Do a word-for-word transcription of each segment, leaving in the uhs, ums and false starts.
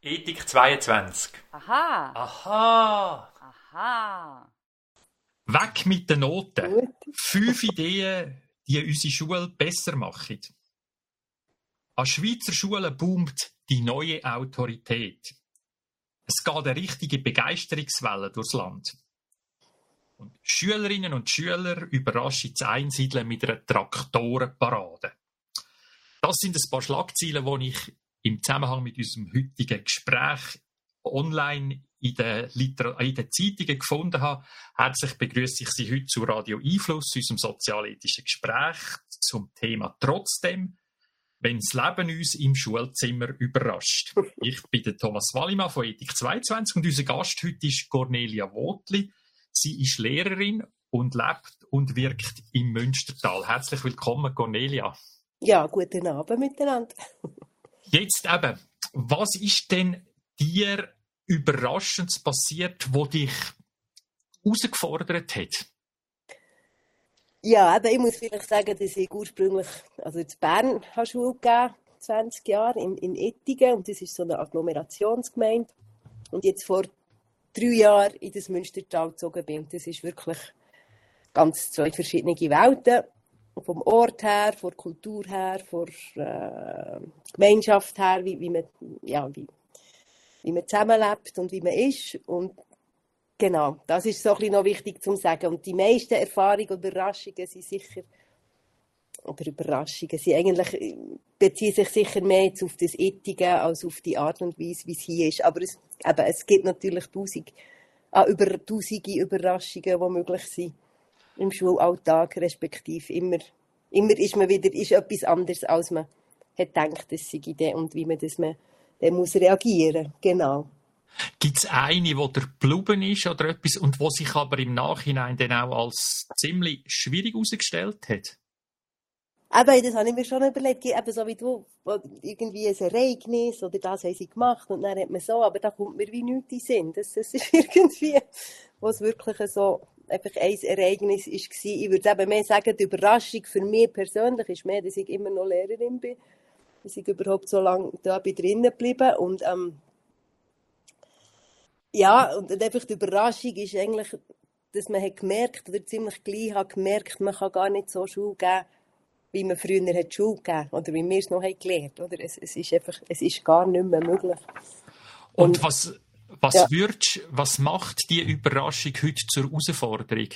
Ethik zweiundzwanzig. Aha. Aha. Aha. Weg mit den Noten. Gut. Fünf Ideen, die unsere Schule besser machen. An Schweizer Schulen boomt die neue Autorität. Es geht eine richtige Begeisterungswelle durchs Land. Und Schülerinnen und Schüler überraschen das Einsiedeln mit einer Traktorenparade. Das sind ein paar Schlagzeilen, die ich im Zusammenhang mit unserem heutigen Gespräch online in den, Liter- in den Zeitungen gefunden habe. Herzlich begrüße ich Sie heute zu Radio Einfluss, unserem sozialethischen Gespräch zum Thema «Trotzdem, wenn das Leben uns im Schulzimmer überrascht». Ich bin der Thomas Wallimann von Ethik zweiundzwanzig und unser Gast heute ist Cornelia Wotli. Sie ist Lehrerin und lebt und wirkt im Münstertal. Herzlich willkommen, Cornelia. Ja, guten Abend miteinander. Jetzt eben, was ist denn dir Überraschendes passiert, wo dich herausgefordert hat? Ja, eben, ich muss vielleicht sagen, dass ich ursprünglich, also in Bern habe Schule gegeben, zwanzig Jahre, in, in Ettigen, und das ist so eine Agglomerationsgemeinde. Und jetzt vor drei Jahren in das Münstertal gezogen bin. Und das ist wirklich ganz zwei verschiedene Welten. Vom Ort her, von der Kultur her, von der äh, Gemeinschaft her, wie, wie, man, ja, wie, wie man zusammenlebt und wie man ist. Und genau, das ist so ein bisschen noch wichtig zu sagen. Und die meisten Erfahrungen und Überraschungen sind sicher, oder Überraschungen sind eigentlich, beziehen sich sicher mehr jetzt auf das Ethigen als auf die Art und Weise, wie es hier ist. Aber es, eben, es gibt natürlich tausend, äh, über, tausende Überraschungen, die möglich sind im Schulalltag, respektive immer, immer ist man wieder, ist etwas anderes, als man hat gedacht, das sei Idee und wie man das man, dann muss reagieren. Genau. Gibt es eine, die der geblieben ist oder etwas und wo sich aber im Nachhinein dann auch als ziemlich schwierig herausgestellt hat? Aber das habe ich mir schon überlegt, eben so wie du, irgendwie ein Ereignis oder das haben sie gemacht und dann hat man so, aber da kommt mir wie nichts in den Sinn. Das, das ist irgendwie, wo es wirklich so einfach ein Ereignis war. Ich würde eben mehr sagen, die Überraschung für mich persönlich ist mehr, dass ich immer noch Lehrerin bin, dass ich überhaupt so lange da bin drinnen geblieben und ähm, ja, und einfach die Überraschung ist eigentlich, dass man hat gemerkt, oder ziemlich gleich hat gemerkt, man kann gar nicht so Schule geben, wie man früher hat Schule gegeben oder wie wir es noch haben gelernt, oder? Es, es ist einfach, es ist gar nicht mehr möglich. Und, Und was, was ja. würdest, was macht die Überraschung heute zur Herausforderung?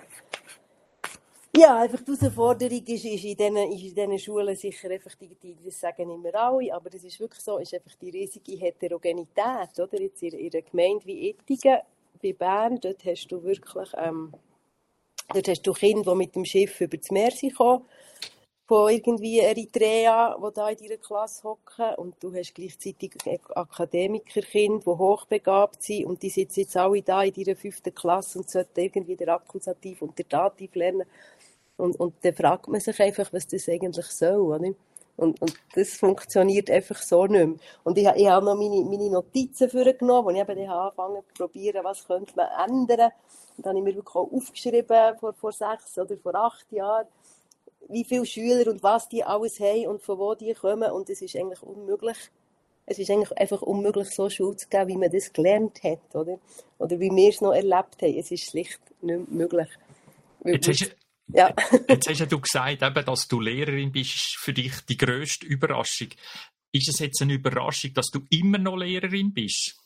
Ja, einfach die Herausforderung ist, ist, in diesen, ist in diesen Schulen sicher einfach, die, die, das sagen immer alle, aber das ist wirklich so, ist einfach die riesige Heterogenität, oder? Jetzt in, in einer Gemeinde wie Ettigen, bei Bern, dort hast du wirklich, ähm, dort hast du Kinder, die mit dem Schiff über das Meer sind gekommen, von irgendwie Eritrea, die da in deiner Klasse hocken, und du hast gleichzeitig Akademikerkinder, die hochbegabt sind, und die sitzen jetzt alle da in deiner fünften Klasse und sollten irgendwie den Akkusativ und den Dativ lernen. Und, und dann fragt man sich einfach, was das eigentlich soll, oder? Und, und das funktioniert einfach so nicht mehr. Und ich, ich habe noch meine, meine Notizen vorgenommen, wo ich eben angefangen habe zu probieren, was könnte man ändern. Und dann habe ich mir wirklich auch aufgeschrieben, vor, vor sechs oder vor acht Jahren, wie viele Schüler und was die alles haben und von wo die kommen. Und es ist eigentlich unmöglich, es ist eigentlich einfach unmöglich, so Schule zu geben, wie man das gelernt hat, oder? Oder wie wir es noch erlebt haben. Es ist schlicht nicht möglich. Jetzt hast, ja. jetzt hast du gesagt, eben, dass du Lehrerin bist, ist für dich die grösste Überraschung. Ist es jetzt eine Überraschung, dass du immer noch Lehrerin bist?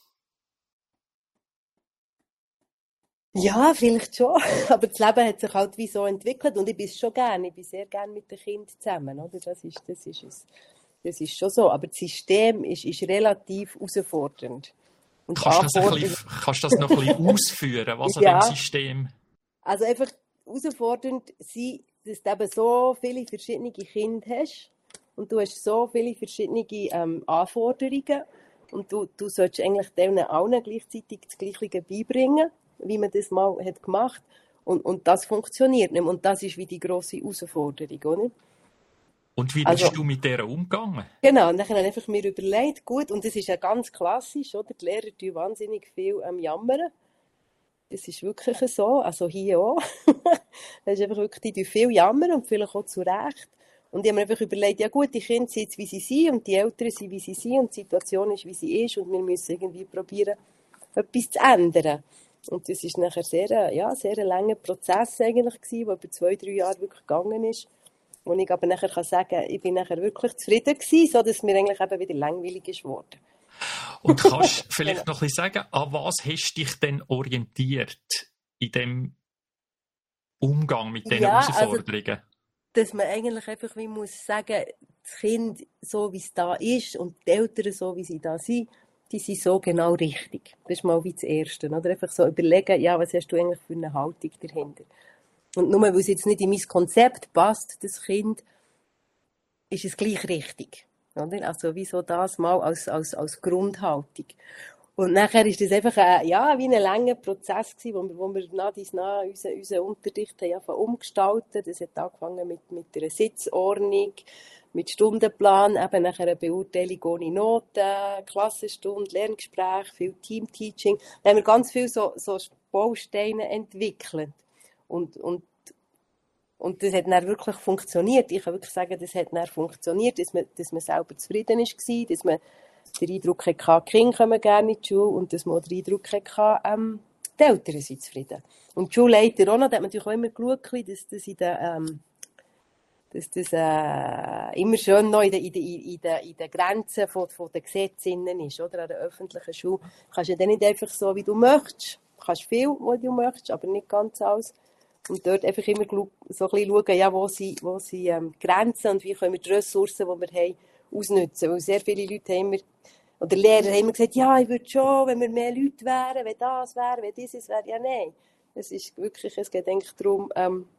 Ja, vielleicht schon. Aber das Leben hat sich halt wie so entwickelt und ich bin es schon gerne. Ich bin sehr gerne mit den Kindern zusammen, oder? Das ist, das ist es. Das ist schon so. Aber das System ist, ist relativ herausfordernd. Und kannst, du das ein bisschen, kannst du das noch ein bisschen ausführen, was ja. an dem System? Also einfach herausfordernd sein, dass du eben so viele verschiedene Kinder hast und du hast so viele verschiedene ähm, Anforderungen und du, du solltest eigentlich denen allen gleichzeitig das Gleiche beibringen, wie man das mal hat gemacht, und, und das funktioniert nicht. Und das ist wie die grosse Herausforderung, oder? Und wie also, bist du mit der umgegangen? Genau, und dann habe ich einfach mir überlegt, gut, und das ist ja ganz klassisch, oder? Die Lehrer tun wahnsinnig viel am Jammern. Das ist wirklich so, also hier auch. Das ist einfach wirklich, die tun viel jammern und vielleicht auch zu Recht. Und ich habe mir einfach überlegt, ja gut, die Kinder sind jetzt, wie sie sind und die Eltern sind, wie sie sind und die Situation ist, wie sie ist und wir müssen irgendwie probieren, etwas zu ändern. Und das ist nachher sehr, ja, sehr ein langer Prozess eigentlich gewesen, der über zwei, drei Jahre wirklich gegangen ist. Wo ich aber nachher kann sagen, ich bin nachher wirklich zufrieden gewesen, so dass mir eigentlich eben wieder langweilig ist geworden. Und kannst du vielleicht noch ein bisschen sagen, an was hast du dich denn orientiert in dem Umgang mit diesen Ja, Herausforderungen? Also, dass man eigentlich einfach wie muss sagen, das Kind so, wie es da ist und die Eltern so, wie sie da sind, die sind so genau richtig. Das ist mal wie das Erste. Oder einfach so überlegen, ja, was hast du eigentlich für eine Haltung dahinter? Und nur weil es jetzt nicht in mein Konzept passt, das Kind, ist es gleich richtig. Oder? Also wieso das mal als, als, als Grundhaltung. Und nachher ist das einfach ein, ja, wie ein langer Prozess gewesen, wo wir, wo wir nach dies nach unseren, unseren Unterricht haben umgestaltet. Das hat angefangen mit, mit einer Sitzordnung, mit Stundenplan, eben nachher eine Beurteilung ohne Noten, Klassenstunde, Lerngespräch, viel Teamteaching. Da haben wir ganz viele so, so Bausteine entwickelt. Und, und, und das hat dann wirklich funktioniert. Ich kann wirklich sagen, das hat dann funktioniert, dass man, dass man selber zufrieden war, dass man den Eindruck hatte, die Kinder kommen gerne in die Schule und dass man den Eindruck hatte, ähm, die Eltern sind zufrieden. Und die Schulleiter auch noch, da hat man natürlich auch immer geschaut, dass das in den, ähm, dass das äh, immer schön noch in den, in den, in den, in den Grenzen von, von den Gesetzen ist, oder? An der öffentlichen Schule kannst du ja dann nicht einfach so, wie du möchtest. Du kannst viel, was du möchtest, aber nicht ganz alles. Und dort einfach immer so ein bisschen schauen, ja, wo sind, wo sind ähm, Grenzen und wie können wir die Ressourcen, die wir haben, ausnutzen. Weil sehr viele Leute haben immer, oder Lehrer haben immer gesagt, ja, ich würde schon, wenn wir mehr Leute wären, wenn das wäre, wenn dieses wäre. Ja, nein. Es ist wirklich, es geht eigentlich darum, ähm,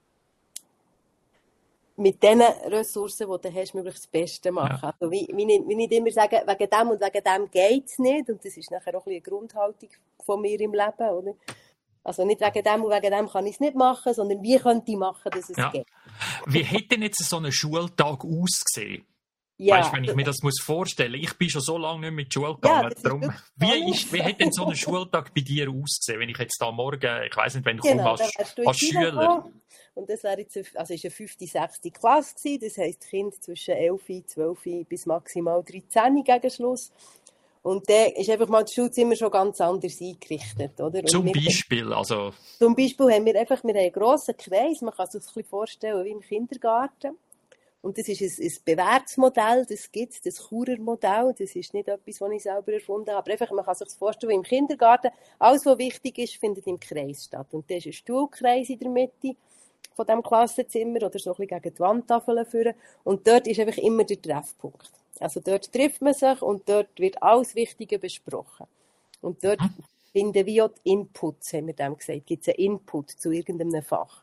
mit den Ressourcen, die du hast, möglichst das Beste machen. Ja. Also wie, wie, ich, wie ich immer sage, wegen dem und wegen dem geht es nicht. Und das ist nachher auch ein bisschen eine Grundhaltung von mir im Leben, oder? Also nicht wegen dem und wegen dem kann ich es nicht machen, sondern wie könnte ich machen, dass es ja. geht. Wie hätte denn jetzt so ein Schultag ausgesehen? Ja. Weißt, wenn ich mir das muss vorstellen, ich bin schon so lange nicht mehr in die Schule gegangen. Ja, darum, wie, ist, wie hätte denn so ein Schultag bei dir ausgesehen, wenn ich jetzt da morgen, ich weiss nicht, wenn ich genau, komme als, als Schüler. Gekommen. Und das wäre jetzt, eine, also ist eine fünfte, sechste Klasse gewesen. Das heisst, die Kinder zwischen elf, zwölf bis maximal dreizehn gegen Schluss. Und da ist einfach mal das Schulzimmer schon ganz anders eingerichtet, oder? Und zum wir, Beispiel, also... Zum Beispiel haben wir einfach, wir haben einen grossen Kreis, man kann sich das ein bisschen vorstellen wie im Kindergarten. Und das ist ein, ein bewährtes Modell, das gibt es, das Churer Modell, das ist nicht etwas, das ich selber erfunden habe, aber einfach, man kann sich das vorstellen wie im Kindergarten, alles, was wichtig ist, findet im Kreis statt. Und da ist ein Stuhlkreis in der Mitte von diesem Klassenzimmer oder so ein bisschen gegen die Wandtafeln führen. Und dort ist einfach immer der Treffpunkt. Also dort trifft man sich und dort wird alles Wichtige besprochen. Und dort hm. finden wir auch die Inputs, haben wir dem gesagt. Gibt es einen Input zu irgendeinem Fach.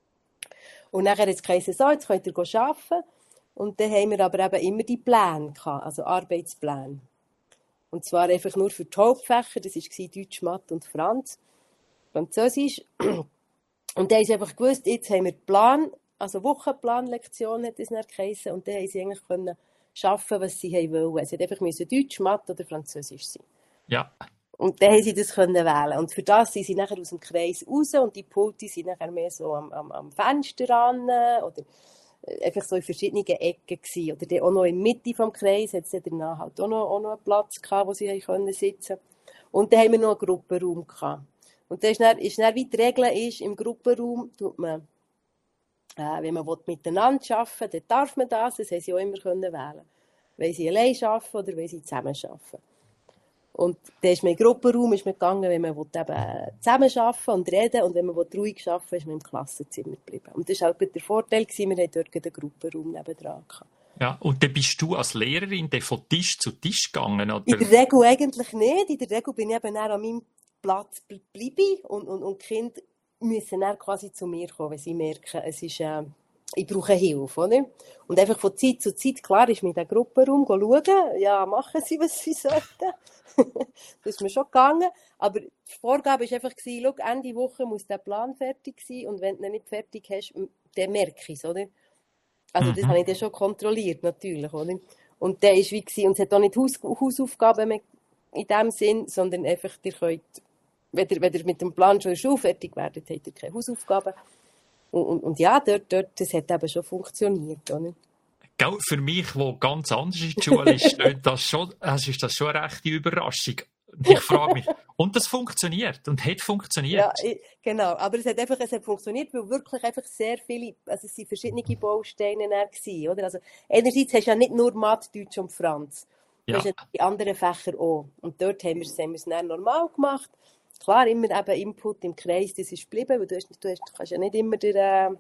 Und nachher hat es geheißen, so, jetzt könnt ihr arbeiten. Und dann haben wir aber eben immer die Pläne gehabt, also Arbeitspläne. Und zwar einfach nur für die Hauptfächer, das war Deutsch, Mathe und Franz, Französisch. Und dann haben sie einfach gewusst, jetzt haben wir Plan, also Wochenplanlektion hat es dann geheißen, und dann haben sie eigentlich können schaffen, was sie wollen. Sie hätten einfach Deutsch, Mathe oder Französisch sein. Ja. Und dann haben sie das können wählen. Und für das sind sie nachher aus dem Kreis raus und die Pulte sind nachher mehr so am, am, am Fenster ran oder einfach so in verschiedenen Ecken gewesen. Oder dann auch noch in der Mitte vom Kreis hat es danach halt auch noch, auch noch einen Platz gehabt, wo sie können sitzen konnten. Und dann haben wir noch einen Gruppenraum gehabt. Und dann ist dann, ist dann wie die Regel ist, im Gruppenraum tut man, äh, wenn man miteinander arbeiten will, dann darf man das, das haben sie auch immer können wählen. Wollen sie allein arbeiten oder wollen sie zusammen arbeiten. Und dann ist man im Gruppenraum ist man gegangen, wenn man eben zusammen arbeiten und reden, und wenn man ruhig arbeiten will, ist man im Klassenzimmer geblieben. Und das war halt der Vorteil, wir hatten dort den Gruppenraum nebendran gehabt. Ja, und dann bist du als Lehrerin von Tisch zu Tisch gegangen, oder? In der Regel eigentlich nicht. In der Regel bin ich eben dann an meinem Platz bleiben und, und, und die Kinder müssen dann quasi zu mir kommen, wenn sie merken, es ist, äh, ich brauche Hilfe, oder? Und einfach von Zeit zu Zeit, klar, ist mir in den Gruppenraum schauen, ja, machen sie, was sie sollten. Das ist mir schon gegangen, aber die Vorgabe war einfach, schau, Ende Woche muss der Plan fertig sein, und wenn du ihn nicht fertig hast, dann merke ich es, oder? Also das mhm. habe ich dann schon kontrolliert, natürlich, oder? Und der ist wie gewesen, und es hat auch nicht Haus, Hausaufgaben mehr in dem Sinn, sondern einfach, ihr könnt, wenn ihr, wenn ihr mit dem Plan schon in der Schule fertig werdet, habt ihr keine Hausaufgaben. Und, und, und ja, dort, dort, das hat eben schon funktioniert, oder? Gell, für mich, wo ganz anders in der Schule ist, klingt das schon, also ist das schon eine rechte Überraschung. Und ich frage mich, und das funktioniert und hat funktioniert. Ja, ich, genau. Aber es hat einfach, es hat funktioniert, weil wirklich einfach sehr viele, also es waren verschiedene Bausteine da gewesen, oder? Also, einerseits hast du ja nicht nur Mathe, Deutsch und Franz. Du Ja. hast ja die anderen Fächer auch. Und dort haben wir es, haben wir es dann normal gemacht. Klar, immer eben Input im Kreis, das ist geblieben, weil du, hast, du, hast, du kannst ja nicht immer den, äh,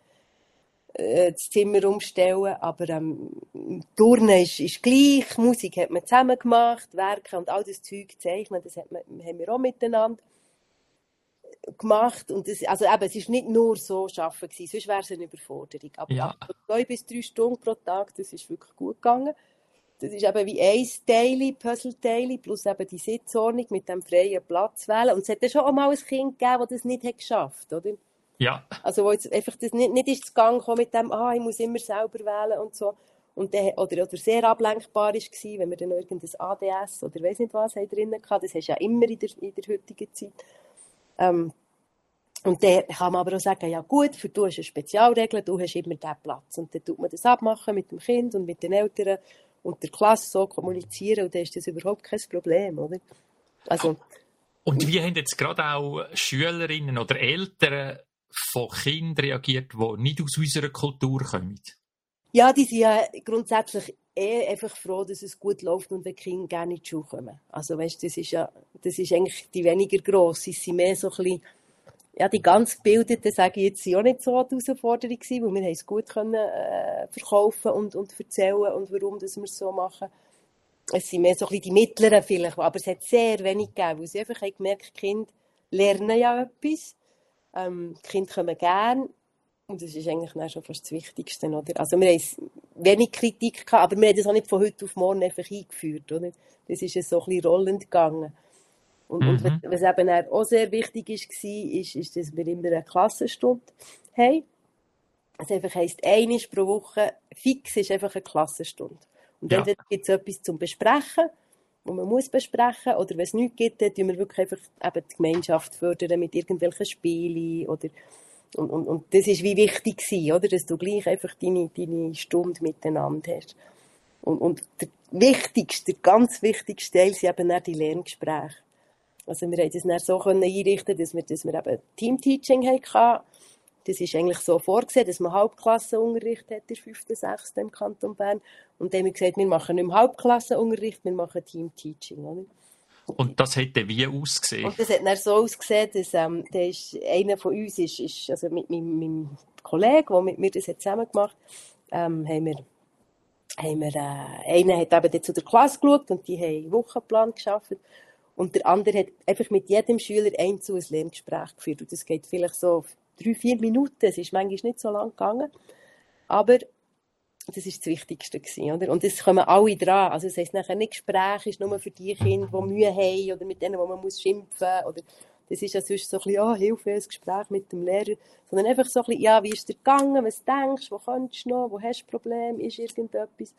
das Zimmer umstellen, aber ähm, Turnen ist, ist gleich, Musik hat man zusammen gemacht, Werke und all das Zeug zeichnen, das hat man, haben wir auch miteinander gemacht. Und das, also eben, es war nicht nur so arbeiten gewesen, sonst wäre es eine Überforderung. Aber Ja. ab zwei bis drei Stunden pro Tag, das ist wirklich gut gegangen. Das ist eben wie ein Teil, Puzzleteil, plus eben die Sitzordnung mit dem freien Platz wählen. Und es hat ja schon auch mal ein Kind gegeben, das das nicht hat geschafft, oder? Ja. Also, wo jetzt einfach das nicht, nicht ins Gang kam mit dem, ah, ich muss immer selber wählen und so. Und der, oder, oder sehr ablenkbar war, wenn wir dann noch irgendein A D S oder weiss nicht was haben drin hatten. Das hast du ja immer in der, in der heutigen Zeit. Ähm, und dann kann man aber auch sagen, ja gut, für du hast eine Spezialregel, du hast immer diesen Platz. Und dann tut man das abmachen mit dem Kind und mit den Eltern und der Klasse so kommunizieren und dann ist das überhaupt kein Problem, oder? Also, Und wie haben jetzt gerade auch Schülerinnen oder Eltern von Kindern reagiert, die nicht aus unserer Kultur kommen? ja, die sind ja grundsätzlich eh einfach froh, dass es gut läuft und wenn die Kinder gerne in die Schule kommen. Also weißt, das ist ja, das ist eigentlich die weniger grosse, es sind mehr so ein bisschen, ja, die ganz Gebildeten, sage ich jetzt, sind auch nicht so die Herausforderung gewesen, weil wir haben es gut können, äh, verkaufen und, und erzählen und warum dass wir es so machen. Es sind mehr so ein bisschen die Mittleren vielleicht, aber es hat sehr wenig gegeben, weil sie einfach haben gemerkt, die Kinder lernen ja etwas, ähm, die Kinder kommen gerne und das ist eigentlich dann schon fast das Wichtigste, oder? Also wir haben wenig Kritik gehabt, aber wir haben das auch nicht von heute auf morgen einfach eingeführt, oder? Das ist so ein bisschen rollend gegangen. Und, mhm. und was eben auch sehr wichtig war, ist, ist, dass wir immer eine Klassenstunde haben. Das einfach heisst, einmal pro Woche fix ist einfach eine Klassenstunde. Und dann ja. gibt es etwas zum Besprechen, was man muss besprechen, oder wenn es nichts gibt, dann tun wir wirklich einfach eben die Gemeinschaft fördern mit irgendwelchen Spielen, oder und, und, und das ist wie wichtig gewesen, oder? Dass du gleich einfach deine, deine Stunde miteinander hast. Und, und der wichtigste, der ganz wichtigste Teil sind eben auch die Lerngespräche. Also wir haben das dann so einrichten, dass wir, dass wir eben Teamteaching hatten. Das ist eigentlich so vorgesehen, dass man Hauptklassenunterricht hat in der fünften, sechsten im Kanton Bern. Und dann haben wir gesagt, wir machen nicht mehr Hauptklassenunterricht, wir machen Teamteaching, oder? Und das hätte wie ausgesehen? Und das hat dann so ausgesehen, dass ähm, der ist, einer von uns ist, ist also mit meinem, meinem Kollegen, der mit mir das hat zusammen gemacht hat, ähm, haben wir, haben wir äh, einer hat eben zu der Klasse geschaut und die haben einen Wochenplan geschaffen. Und der andere hat einfach mit jedem Schüler einzeln ein Lerngespräch geführt. Und das geht vielleicht so drei, vier Minuten. Es ist manchmal nicht so lang gegangen. Aber das war das Wichtigste gewesen, oder? Und es kommen alle dran. Also, das heisst nachher nicht Gespräch ist nur für die Kinder, die Mühe haben oder mit denen, wo man muss schimpfen muss. Oder das ist ja sonst so ein bisschen, oh, Hilfe, ein Gespräch mit dem Lehrer. Sondern einfach so ein bisschen, ja, wie ist dir gegangen? Was denkst du? Wo kannst du noch? Wo hast du Probleme? Ist irgendetwas?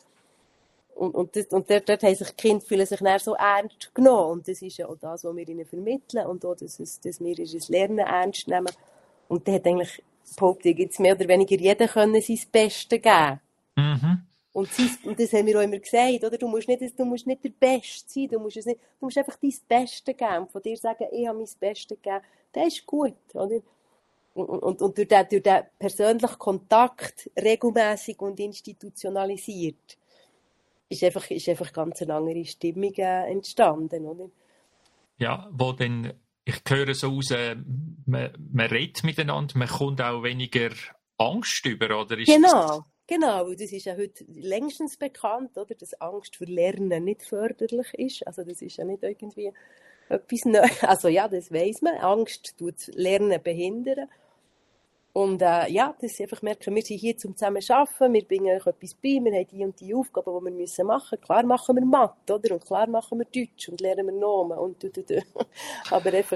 Und, und, das, und dort, dort haben sich die Kinder fühlen sich dann so ernst genommen. Und das ist ja auch das, was wir ihnen vermitteln. Und auch, dass, es, dass wir ihr Lernen ernst nehmen. Und da hat eigentlich, behaupte ich, jetzt mehr oder weniger jeder können sein Bestes geben. Mhm. Und, sein, und das haben wir auch immer gesagt, oder? Du musst nicht, du musst nicht der Beste sein, du musst, es nicht, du musst einfach dein Bestes geben. Und von dir sagen, ich habe mein Bestes gegeben, das ist gut, oder? Und, und, und durch den, durch den persönlichen Kontakt regelmässig und institutionalisiert ist einfach, ist einfach ganz eine andere Stimmung äh, entstanden, oder? Ja, wo dann, ich höre so raus, äh, man, man redet miteinander, man kommt auch weniger Angst über, oder? Ist genau, das... genau, das ist ja heute längstens bekannt, oder? Dass Angst für Lernen nicht förderlich ist, also das ist ja nicht irgendwie etwas Neues, also ja, das weiss man, Angst tut Lernen behindern. Und äh, ja, dass sie einfach merken, wir sind hier zum zusammen arbeiten, wir bringen euch etwas bei, wir haben die und die Aufgaben, die wir müssen machen. Klar machen wir Mathe, oder? Und klar machen wir Deutsch und lernen wir Nomen und du, du, du. Aber einfach...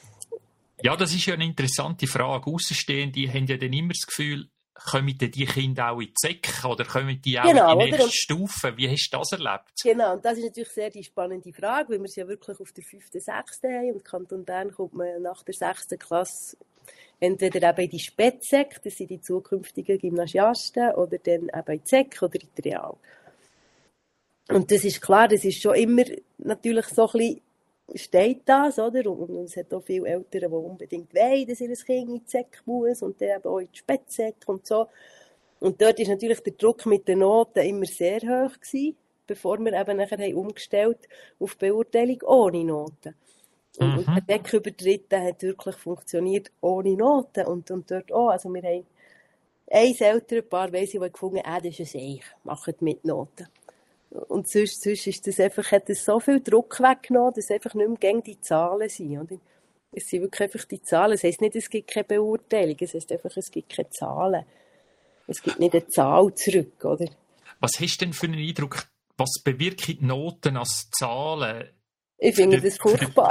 Ja, das ist ja eine interessante Frage. Außenstehende haben ja dann immer das Gefühl, kommen die Kinder auch in die Säcke oder kommen die auch genau, in die nächste und, Stufe? Wie hast du das erlebt? Genau, und das ist natürlich sehr die spannende Frage, weil wir es ja wirklich auf der fünften, sechsten haben und Kanton Bern kommt man nach der sechsten Klasse entweder eben in die Spätsek, das sind die zukünftigen Gymnasiasten, oder dann eben in die Sek oder in die Real. Und das ist klar, das ist schon immer natürlich so ein bisschen, steht das, oder? Und, und es hat auch viele Eltern, die unbedingt wollen, dass ihr Kind in die Sek muss und dann eben auch in die Spätsek und so. Und dort ist natürlich der Druck mit den Noten immer sehr hoch gewesen, bevor wir eben nachher haben umgestellt auf Beurteilung ohne Noten. Und, mhm. und der Deckübertritt, der hat wirklich funktioniert ohne Noten. Und, und dort auch, also wir haben ein Elternpaar, weiss ich, die gefunden haben, ah, das ist ein Seich, macht mit Noten. Und sonst, sonst ist das einfach, hat das so viel Druck weggenommen, dass einfach nicht mehr gegen die Zahlen sind, oder? Es sind wirklich einfach die Zahlen. Es heisst nicht, es gibt keine Beurteilung, es heisst einfach, es gibt keine Zahlen. Es gibt nicht eine Zahl zurück, oder? Was hast du denn für einen Eindruck, was bewirken die Noten als Zahlen? Ich finde das furchtbar.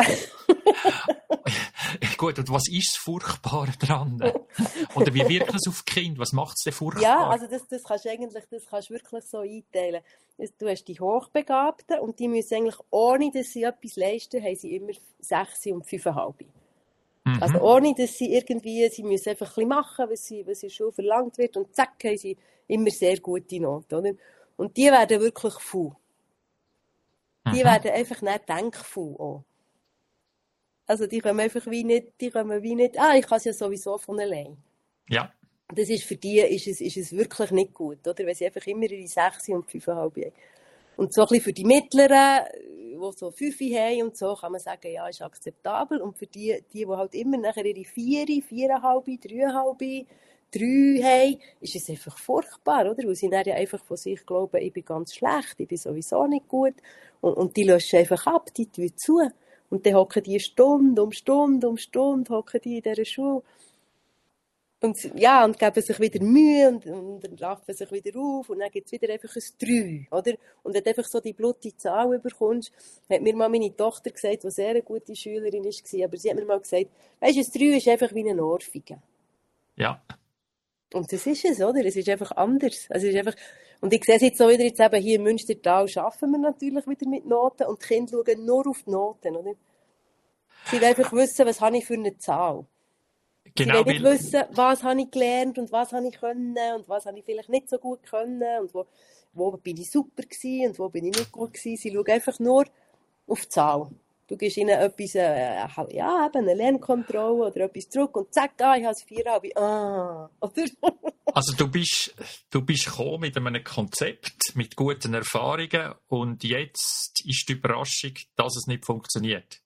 Gut, und was ist das Furchtbare dran? Oder wie wirkt es auf die Kinder? Was macht es denn furchtbar? Ja, also das, das kannst du eigentlich, das kannst du wirklich so einteilen. Du hast die Hochbegabten und die müssen eigentlich, ohne dass sie etwas leisten, haben sie immer sechs und fünfeinhalb. Mhm. Also ohne, dass sie irgendwie, sie müssen einfach ein bisschen machen, was sie, was in der Schule verlangt wird und zack, haben sie immer sehr gute Noten, oder? Und die werden wirklich faul. Die mhm. werden einfach nicht denkfaul auch. Also die kommen einfach wie nicht, die kommen wie nicht, ah, ich kann es ja sowieso von allein. Ja. Das ist für die ist es, ist es wirklich nicht gut, oder? Weil sie einfach immer ihre sechs und fünfeinhalb haben. Und so ein bisschen für die Mittleren, die so fünf haben und so, kann man sagen, ja, ist akzeptabel. Und für die, die, die halt immer nachher ihre vier, viereinhalb, dreieinhalb, drei haben, ist es einfach furchtbar, oder? Weil sie dann ja einfach von sich glauben, ich bin ganz schlecht, ich bin sowieso nicht gut. Und, und die löschen einfach ab, die tun zu. Und dann hocken die Stunde um Stunde um Stunde hocken die in dieser Schule. Und, ja, und geben sich wieder Mühe und, und dann raffen sich wieder auf und dann gibt es wieder einfach ein drei, oder? Und wenn du einfach so die blutige Zahl bekommst, hat mir mal meine Tochter gesagt, die sehr eine gute Schülerin war, aber sie hat mir mal gesagt, weisst du, ein drei ist einfach wie eine Ohrfeige. Ja. Und das ist es, oder? Es ist einfach anders. Also es ist einfach, und ich sehe es jetzt so wieder, jetzt eben hier in Münstertal arbeiten wir natürlich wieder mit Noten und die Kinder schauen nur auf die Noten, oder? Sie wollen einfach wissen, was habe ich für eine Zahl. Genau, sie wollen nicht wissen, was habe ich gelernt und was habe ich können und was habe ich vielleicht nicht so gut können und wo, wo bin ich super gewesen und wo bin ich nicht gut gewesen. Sie schauen einfach nur auf die Zahl. Du gibst ihnen etwas, äh, ja, eben eine Lernkontrolle oder etwas zurück und zack, ah, ich habe es viereinhalb, ah, oder? Also du bist, du bist gekommen mit einem Konzept, mit guten Erfahrungen und jetzt ist die Überraschung, dass es nicht funktioniert.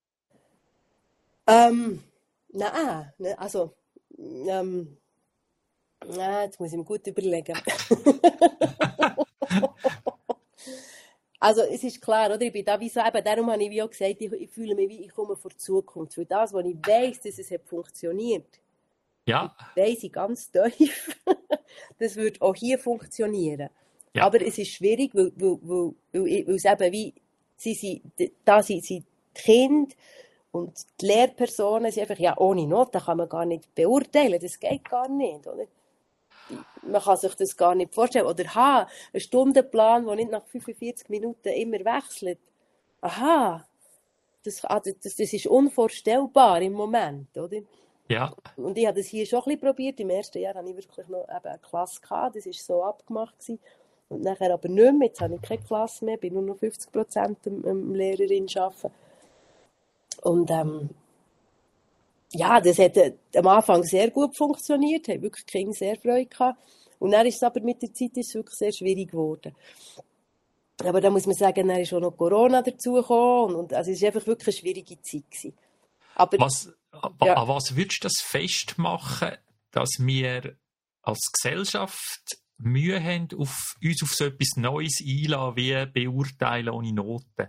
Ähm, nein, ne, also, ähm, nein, jetzt muss ich mir gut überlegen. Also, es ist klar, oder? Ich bin da wie so, eben, darum habe ich wie auch gesagt, ich, ich fühle mich wie, ich komme vor die Zukunft. Für das, was ich weiss, dass es hat funktioniert. Ja. Weiss ich ganz tief. Das würde auch hier funktionieren. Ja. Aber es ist schwierig, weil, weil, weil, weil, weil es eben wie, sie sind, da sind, sind die Kinder und die Lehrpersonen sind einfach, ja, ohne Noten kann man gar nicht beurteilen. Das geht gar nicht, oder? Man kann sich das gar nicht vorstellen. Oder, ha, ein Stundenplan, der nicht nach fünfundvierzig Minuten immer wechselt. Aha, das, das, das ist unvorstellbar im Moment, oder? Ja. Und ich habe das hier schon ein bisschen probiert. Im ersten Jahr hatte ich wirklich noch eben eine Klasse gehabt. Das war so abgemacht gewesen. Und nachher aber nicht mehr. Jetzt habe ich keine Klasse mehr. Ich bin nur noch fünfzig Prozent am, am Lehrerin arbeiten. Und, ähm, ja, das hat äh, am Anfang sehr gut funktioniert, hat wirklich die Kinder sehr Freude gehabt. Und dann ist es aber mit der Zeit ist es wirklich sehr schwierig geworden. Aber da muss man sagen, dann ist auch noch Corona dazugekommen und, und also es war einfach wirklich eine schwierige Zeit gewesen. Aber, was, ja. An was würdest du das festmachen, dass wir als Gesellschaft Mühe haben, auf, uns auf so etwas Neues einlassen, wie beurteilen ohne Noten?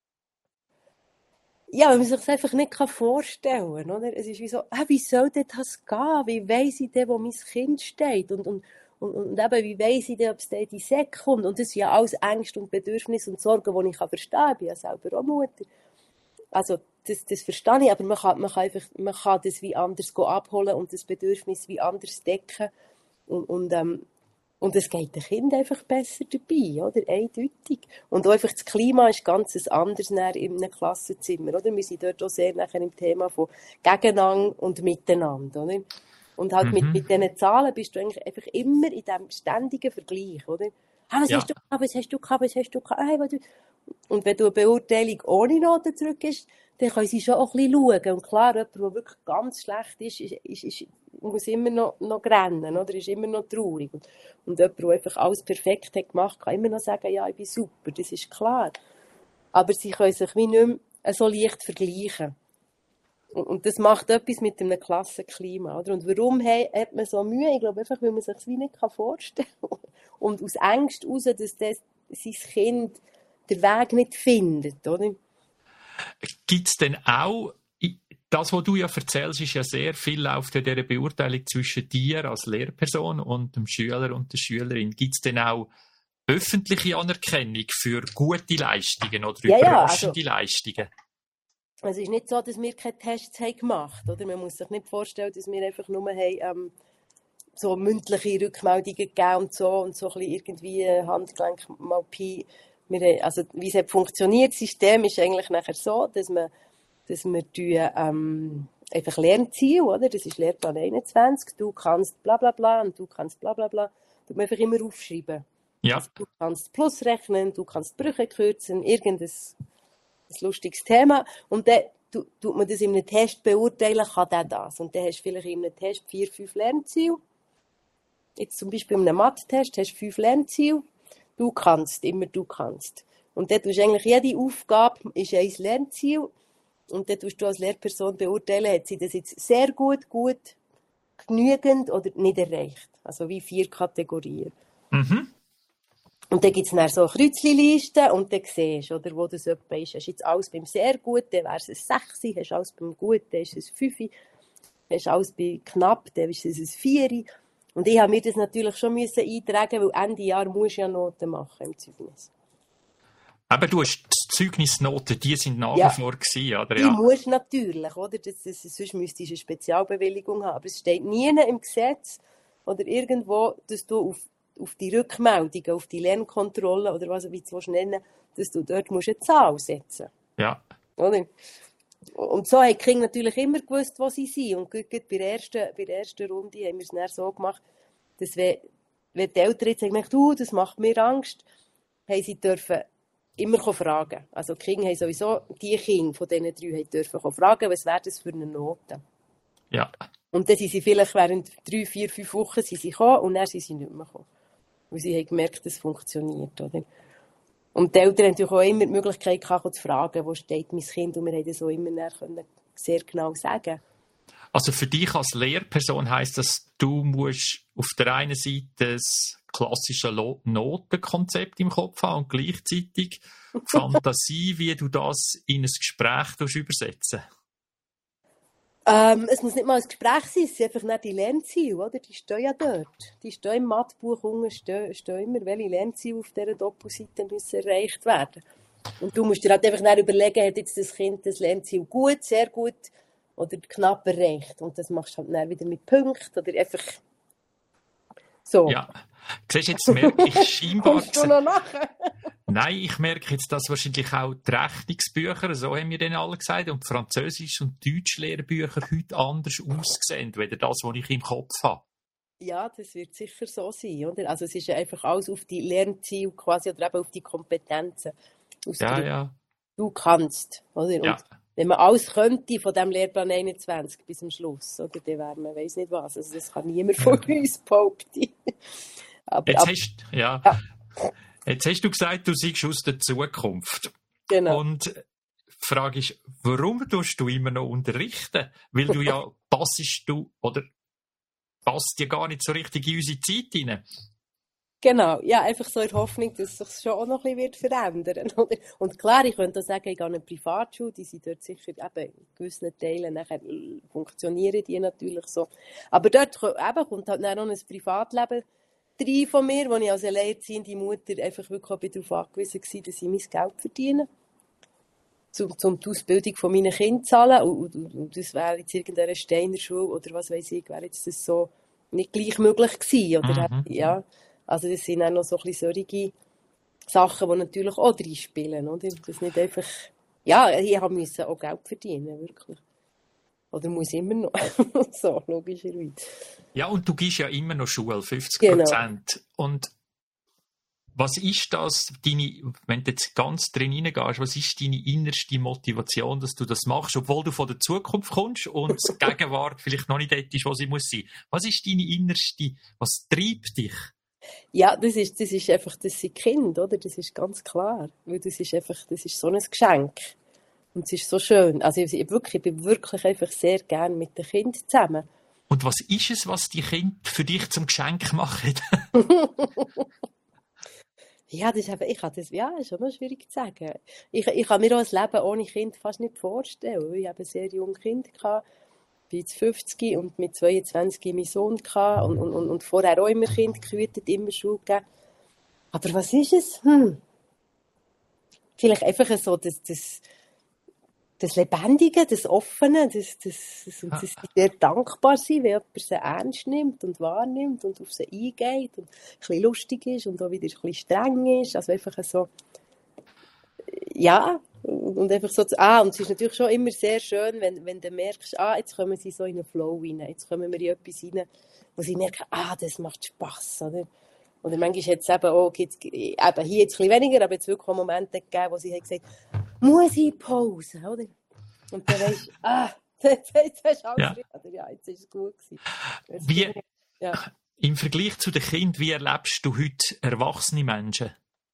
Ja, wenn man sich das einfach nicht vorstellen kann, oder? Es ist wie so, ah, wie soll das gehen? Wie weiss ich denn, wo mein Kind steht? Und, und, und, und eben, wie weiss ich denn, ob es da in die Sek kommt? Und das sind ja alles Ängste und Bedürfnisse und Sorgen, die ich verstehen kann. Ich bin ja selber auch Mutter. Also, das, das verstehe ich, aber man kann, man kann einfach, man kann das wie anders abholen und das Bedürfnis wie anders decken. Und, und, ähm, Und es geht den Kindern einfach besser dabei, oder? Eindeutig. Und auch einfach das Klima ist ganz anders in einem Klassenzimmer, oder? Wir sind dort auch sehr nachher im Thema von Gegeneinander und Miteinander, oder? Und halt Mhm. mit, mit diesen Zahlen bist du eigentlich einfach immer in diesem ständigen Vergleich, oder? Ah, was Ja. hast du gehabt, was hast du gehabt, was hast du gehabt? Ah, was du... Und wenn du eine Beurteilung ohne Noten zurückgibst, dann können sie schon auch ein bisschen schauen. Und klar, jemand, der wirklich ganz schlecht ist, ist, ist, ist muss immer noch, noch rennen, oder? Ist immer noch traurig. Und, und jemand, der einfach alles perfekt hat gemacht, kann immer noch sagen, ja, ich bin super, das ist klar. Aber sie können sich wie nicht mehr so leicht vergleichen. Und, und das macht etwas mit einem Klassenklima, oder? Und warum he, hat man so Mühe? Ich glaube einfach, weil man sich das wie nicht vorstellen kann. Und aus Angst heraus, dass das, sein Kind den Weg nicht findet, oder? Gibt es denn auch, das, was du ja erzählst, ist ja sehr viel auf dieser Beurteilung zwischen dir als Lehrperson und dem Schüler und der Schülerin. Gibt es denn auch öffentliche Anerkennung für gute Leistungen oder Ja, ja, überraschende also- Leistungen? Es ist nicht so, dass wir keine Tests haben gemacht haben. Man muss sich nicht vorstellen, dass wir einfach nur haben, ähm, so mündliche Rückmeldungen gegeben und so, und so ein bisschen irgendwie Handgelenk mal Pi. Wir haben, also, wie es hat funktioniert, das System ist eigentlich nachher so, dass wir, dass wir tun, ähm, einfach Lernziel, oder? Das ist Lehrplan einundzwanzig. Du kannst bla bla bla und du kannst bla bla bla. Du musst einfach immer aufschreiben. Ja, Also, du kannst Plus rechnen, du kannst Brüche kürzen, irgendein ein lustiges Thema. Und dann tu- tut man das in einem Test beurteilen, kann der das. Und dann hast du vielleicht in einem Test vier, fünf Lernziele. Jetzt zum Beispiel in einem Mathe-Test hast du fünf Lernziele. Du kannst, immer du kannst. Und dann tust du eigentlich jede Aufgabe ist ein Lernziel. Und dann tust du als Lehrperson beurteilen, hat sie das jetzt sehr gut, gut, genügend oder nicht erreicht. Also wie vier Kategorien. mhm. Und dann gibt es dann so eine Kreuzli-Liste und dann siehst du, oder, wo das etwa ist. Hast du jetzt alles beim sehr gut, dann wäre es ein sechs, hast du alles beim gut, dann ist es ein fünf, hast du alles bei knapp, dann ist es ein vier. Und ich habe mir das natürlich schon müssen eintragen, weil Ende Jahr musst du ja Noten machen im Zeugnis. Aber du hast die Zeugnisnoten, die sind nach Ja. wie vor gewesen, oder? Die Ja. musst du natürlich, oder? Das, das, sonst müsstest du eine Spezialbewilligung haben. Aber es steht nie im Gesetz oder irgendwo, dass du auf, auf die Rückmeldungen, auf die Lernkontrolle oder was wie du es nennen willst, dass du dort musst eine Zahl setzen Ja. musst. Oder? Und so haben die Kinder natürlich immer gewusst, wo sie sind. Und gerade bei der ersten, bei der ersten Runde haben wir es dann so gemacht, dass wenn, wenn die Eltern jetzt sagen, du, das macht mir Angst, haben sie dürfen immer fragen. Also die Kinder haben sowieso, die Kinder von diesen drei haben dürfen fragen, was wäre das für eine Note. Ja. Und dann sind sie vielleicht während drei, vier, fünf Wochen sind sie gekommen und dann sind sie nicht mehr gekommen. Weil sie haben gemerkt, es funktioniert, oder? Und die Eltern haben natürlich auch immer die Möglichkeit gehabt, zu fragen, wo steht mein Kind, und wir haben das auch immer dann können sehr genau sagen. Also für dich als Lehrperson heisst das, du musst auf der einen Seite das klassische Lo- Notenkonzept im Kopf haben und gleichzeitig Fantasie, wie du das in ein Gespräch übersetzen. Ähm, es muss nicht mal ein Gespräch sein, es sind einfach nicht die Lernziele, oder? Die stehen ja dort. Die stehen im Mathebuch unten, stehen, stehen immer, welche Lernziele auf dieser Doppelseite müssen erreicht werden. Und du musst dir halt einfach dann überlegen, hat jetzt das Kind das Lernziel gut, sehr gut oder knapp erreicht. Und das machst du halt dann wieder mit Punkten oder einfach so. Ja. Siehst du, jetzt merke ich scheinbar... Kommst du noch nachher? Nein, ich merke jetzt, dass wahrscheinlich auch die Rechnungsbücher, so haben wir denen alle gesagt, und die Französisch- und Deutschlehrbücher heute anders aussehen, weder das, was ich im Kopf habe. Ja, das wird sicher so sein, oder? Also es ist ja einfach alles auf die Lernziele quasi oder eben auf die Kompetenzen Ja, ausgerichtet. ja. Du kannst, oder? Und Ja. wenn man alles könnte von dem Lehrplan einundzwanzig bis zum Schluss, oder? Dann wäre man, weiss nicht was. Also das kann niemand von uns behaupten. Aber, Jetzt ab, hast, ja. Ja. Jetzt hast du gesagt, du siehst aus der Zukunft. genau. Und die Frage ist, warum tust du immer noch unterrichten? Weil du ja passest du, oder passt dir gar nicht so richtig in unsere Zeit hinein. Genau, ja, einfach so in der Hoffnung, dass sich schon auch noch ein bisschen verändern wird. Oder? Und klar, ich könnte auch sagen, ich gehe an eine Privatschule, die sind dort sicher eben in gewissen Teilen, nachher funktionieren die natürlich so. Aber dort eben, kommt halt dann noch ein Privatleben rein von mir, wo ich als alleinerziehende Mutter einfach wirklich auch darauf angewiesen war, dass ich mein Geld verdiene. Um, um die Ausbildung von meinen Kindern zu zahlen. Und, und, und das wäre jetzt irgendeine Steiner Schule oder was weiß ich, wäre jetzt das so nicht gleich möglich gewesen. Oder, Mhm. ja. Also das sind auch noch so ein bisschen solche Sachen, die natürlich auch reinspielen, oder? Das nicht einfach... Ja, ich musste auch Geld verdienen, wirklich. Oder muss immer noch. So, logischerweise. Ja, und du gibst ja immer noch Schule, fünfzig Genau. Prozent. Und was ist das, deine, wenn du jetzt ganz drin reingehst, was ist deine innerste Motivation, dass du das machst, obwohl du von der Zukunft kommst und die Gegenwart vielleicht noch nicht dort ist, wo sie muss sein? Was ist deine innerste, was treibt dich? Ja, das ist, das ist einfach, das sind Kinder, oder? Das ist ganz klar. Weil das ist einfach, das ist so ein Geschenk. Und es ist so schön. Also ich, wirklich, ich bin wirklich einfach sehr gern mit den Kindern zusammen. Und was ist es, was die Kinder für dich zum Geschenk machen? Ja, das ist eben, ich kann das, ja, ist schon noch schwierig zu sagen. Ich, ich kann mir auch ein Leben ohne Kind fast nicht vorstellen. Ich habe sehr junge Kinder gehabt, bin jetzt fünfzig und mit zweiundzwanzig meinen Sohn gehabt und, und, und vorher auch immer Kind gehütet, immer Schule gegeben. Aber was ist es? Hm. Vielleicht einfach so das, das, das Lebendige, das Offene, das, das, das, und das sehr dankbar sein, wenn jemand sie ernst nimmt und wahrnimmt und auf sie eingeht und ein bisschen lustig ist und auch wieder ein bisschen streng ist. Also einfach so, ja, und einfach so, ah, und es ist natürlich schon immer sehr schön, wenn, wenn du merkst, ah, jetzt kommen sie so in einen Flow rein, jetzt kommen wir in etwas rein, wo sie merken, ah, das macht Spass, oder? Oder manchmal hat es eben auch, gibt's, eben hier jetzt ein bisschen weniger, aber jetzt wirklich auch Momente gegeben, wo sie haben gesagt, muss ich Pause, oder? Und dann weisst du, ah, jetzt, jetzt hast du alles Ja. richtig, ja, jetzt ist es gut gewesen. Jetzt Wie, bin ich- ja. im Vergleich zu den Kindern, wie erlebst du heute erwachsene Menschen?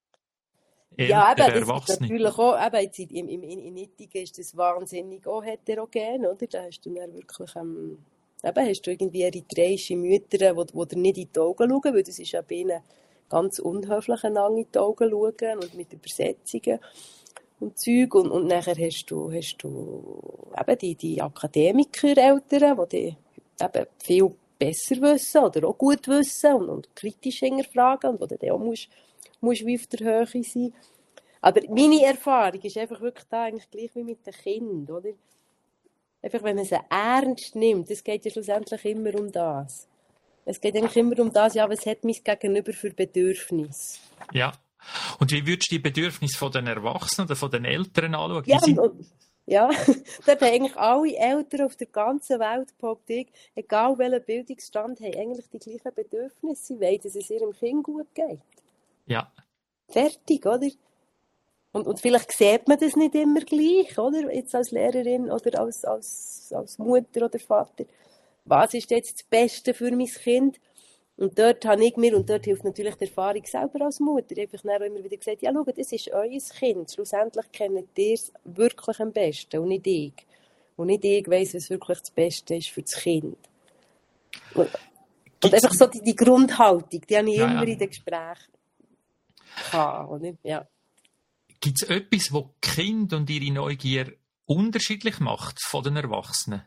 Ja, Ältere eben, das ist Erwachsene. natürlich auch, eben, jetzt in, in, in, in Ittigen ist das wahnsinnig auch heterogen, oder? Da hast du dann wirklich, ähm, eben, hast du irgendwie eritreische Mütter, die, die dir nicht in die Augen schauen, weil das ist ja bei ihnen ganz unhöflich, einander in die Augen schauen und mit Übersetzungen und Zeug. Und, und nachher hast du, hast du eben die, die Akademiker-Eltern, die die eben viel besser wissen oder auch gut wissen und, und kritisch hinterfragen und wo du dann auch musst, musst wie auf der Höhe sein. Aber meine Erfahrung ist einfach wirklich da eigentlich gleich wie mit den Kindern, oder? Einfach, wenn man sie ernst nimmt, es geht ja schlussendlich immer um das. Es geht eigentlich immer um das, ja, was hat mein Gegenüber für Bedürfnisse? Ja. Und wie würdest du die Bedürfnisse von den Erwachsenen oder von den Eltern anschauen? Die Ja, sind, und, und, ja, dort haben eigentlich alle Eltern auf der ganzen Welt, behaupte ich, egal welchen Bildungsstand, haben eigentlich die gleichen Bedürfnisse. Sie wollen, dass es ihrem Kind gut geht. ja. Fertig, oder? Und, und vielleicht sieht man das nicht immer gleich, oder? Jetzt als Lehrerin oder als, als, als Mutter oder Vater. Was ist jetzt das Beste für mein Kind? Und dort habe ich mir, und dort hilft natürlich die Erfahrung selber als Mutter, einfach dann auch immer wieder gesagt, ja, schaut, das ist euer Kind. Schlussendlich kennt ihr es wirklich am besten und nicht ich. Und nicht ich weiss, was wirklich das Beste ist für das Kind. Und, und Gibt's- einfach so die, die Grundhaltung, die habe ich Ja, immer ja. in den Gesprächen gehabt, oder? Ja. Gibt es etwas, das die Kinder und ihre Neugier unterschiedlich macht von den Erwachsenen?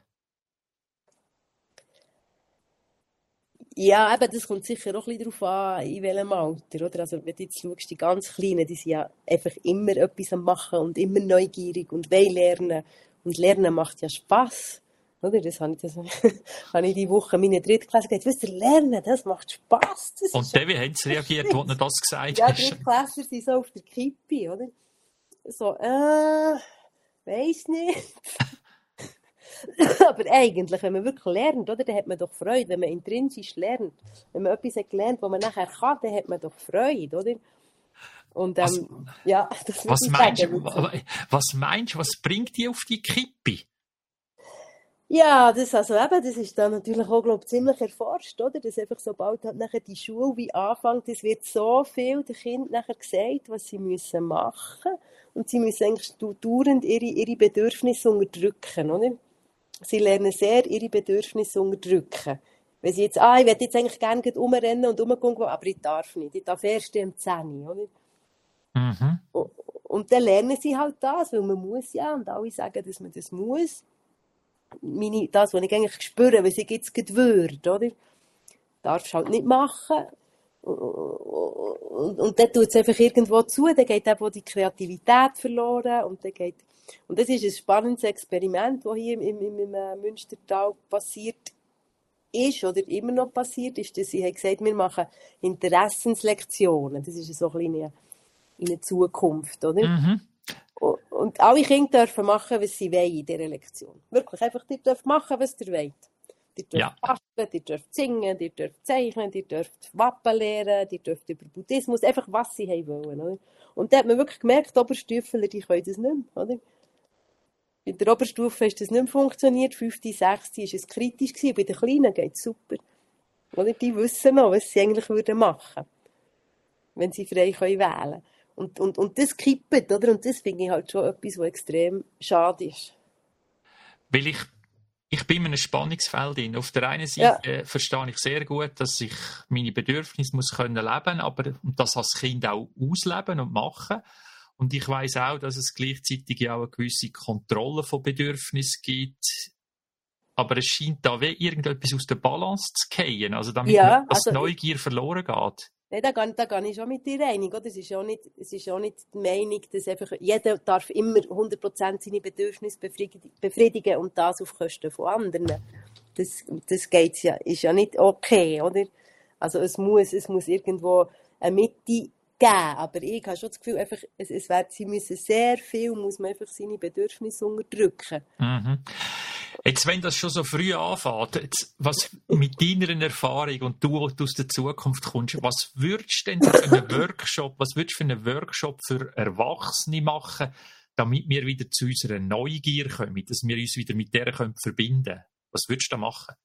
Ja, eben, das kommt sicher auch ein bisschen darauf an, in welchem Alter, oder? Also, wenn du jetzt schaust, die ganz Kleinen, die sind ja einfach immer etwas am Machen und immer neugierig und wollen lernen. Und Lernen macht ja Spass, oder? Das habe ich, das habe ich die Woche meine Drittklasse gesagt, wisst ihr, Lernen, das macht Spass. Das Und ist dann, wie haben sie reagiert, als du das gesagt ja, hast? Drittklässler sind so auf der Kippe, oder? So, äh, weiss nicht. Aber eigentlich, wenn man wirklich lernt, oder, dann hat man doch Freude, wenn man intrinsisch lernt. Wenn man etwas hat gelernt, was man nachher kann, dann hat man doch Freude, oder? Und ähm, Was- ja, das würde Was ich meinst, sagen. du, was meinst du, was bringt die auf die Kippe? Ja, das, also eben, das ist dann natürlich auch, glaube ich, ziemlich erforscht, oder? Dass einfach sobald halt nachher die Schule wie anfängt, es wird so viel den Kindern nachher gesagt, was sie müssen machen. Und sie müssen eigentlich dauernd ihre, ihre Bedürfnisse unterdrücken, oder? Sie lernen sehr, ihre Bedürfnisse unterdrücken. Wenn sie jetzt, ah, ich will jetzt eigentlich gerne rumrennen und rumgehen, aber ich darf nicht. Ich darf erst um zehn, oder? Mhm. Und dann lernen sie halt das, weil man muss ja, und alle sagen, dass man das muss. Meine, das, was ich eigentlich spüre, was ich jetzt gerade würde, oder? Darfst du halt nicht machen. Und, und, und dann tut es einfach irgendwo zu, dann geht eben die Kreativität verloren und dann geht, und das ist ein spannendes Experiment, das hier im, im, im Münstertal passiert. ist oder immer noch passiert, ist, dass sie haben gesagt, wir machen Interessenslektionen. Das ist so ein bisschen in der Zukunft, oder? Mhm. Und alle Kinder dürfen machen, was sie wollen in dieser Lektion. Wirklich, einfach, ihr dürft machen, was ihr wollt. Ihr dürft Ja. basteln, ihr dürft singen, ihr dürft zeichnen, ihr dürft Wappen lernen, ihr dürft über Buddhismus, einfach was sie haben wollen, oder? Und da hat man wirklich gemerkt, die Oberstufler, die können das nicht mehr, oder? In der Oberstufe hat das nicht mehr funktioniert, fünfte, sechste war es kritisch gewesen, bei den Kleinen geht es super. Oder? Die wissen noch, was sie eigentlich würden machen, wenn sie frei können wählen. Und, und, und das kippt, oder? Und das finde ich halt schon etwas, was extrem schade ist. Weil ich, ich bin in einem Spannungsfeld drin. Auf der einen Seite ja. äh, verstehe ich sehr gut, dass ich meine Bedürfnisse muss können leben, aber und das als Kind auch ausleben und machen. Und ich weiss auch, dass es gleichzeitig auch eine gewisse Kontrolle von Bedürfnissen gibt. Aber es scheint da wie irgendetwas aus der Balance zu fallen, also damit ja, nicht, dass also, die Neugier verloren geht. Nein, da gehe, da gehe ich schon mit dir einig. Es ist auch nicht, es ist auch nicht die Meinung, dass einfach jeder darf immer hundert Prozent seine Bedürfnisse befriedigen und das auf Kosten von anderen. Das, das geht's ja, ist ja nicht okay, oder? Also es muss, es muss irgendwo eine Mitte geben. Aber ich habe schon das Gefühl, einfach, es, es wird, sie müssen sehr viel, muss man einfach seine Bedürfnisse unterdrücken. Mhm. Jetzt, wenn das schon so früh anfängt, jetzt, was mit deiner Erfahrung und du, du aus der Zukunft kommst, was würdest du denn für einen Workshop, was würdest du für einen Workshop für Erwachsene machen, damit wir wieder zu unserer Neugier kommen, dass wir uns wieder mit der können verbinden? Was würdest du da machen?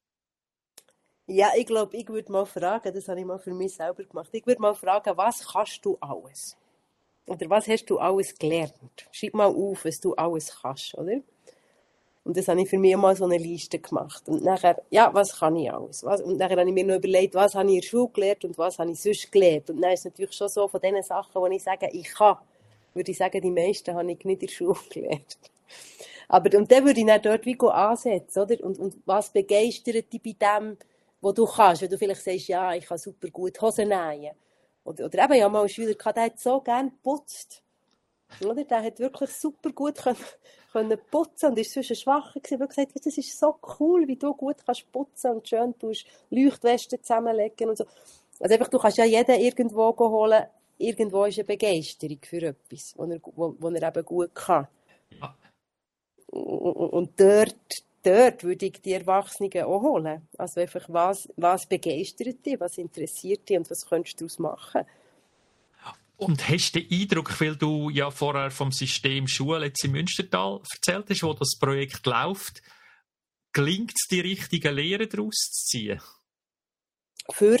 Ja, ich glaube, ich würde mal fragen, das habe ich mal für mich selber gemacht, ich würde mal fragen, was kannst du alles? Oder was hast du alles gelernt? Schreib mal auf, was du alles kannst, oder? Und das habe ich für mich mal so eine Liste gemacht. Und nachher, ja, was kann ich alles? Was? Und nachher habe ich mir noch überlegt, was habe ich in der Schule gelernt und was habe ich sonst gelernt. Und dann ist es natürlich schon so, von den Sachen, die ich sage, ich kann, würde ich sagen, die meisten habe ich nicht in der Schule gelernt. Aber, und dann würde ich dann dort wie ansetzen, oder? Und, und was begeistert dich bei dem, was du kannst? Wenn du vielleicht sagst, ja, ich kann super gut Hosen nähen. Oder, oder eben, ich habe mal einen Schüler gehabt, der hat so gerne geputzt. Oder? Der hat wirklich super gut können, können putzen und ist sonst ein Schwacher gewesen. Er hat gesagt, das ist so cool, wie du gut kannst putzen und schön tust Leuchtwesten zusammenlegen und so. Also einfach, du kannst ja jeden irgendwo holen, irgendwo ist eine Begeisterung für etwas, was er, wo, wo er eben gut kann. Ja. Und, und dort, dort würde ich die Erwachsenen auch holen. Also einfach, was, was begeistert dich, was interessiert dich und was könntest du daraus machen? Und hast du den Eindruck, weil du ja vorher vom System Schule jetzt in Münstertal erzählt hast, wo das Projekt läuft, gelingt es, die richtigen Lehren daraus zu ziehen? Für?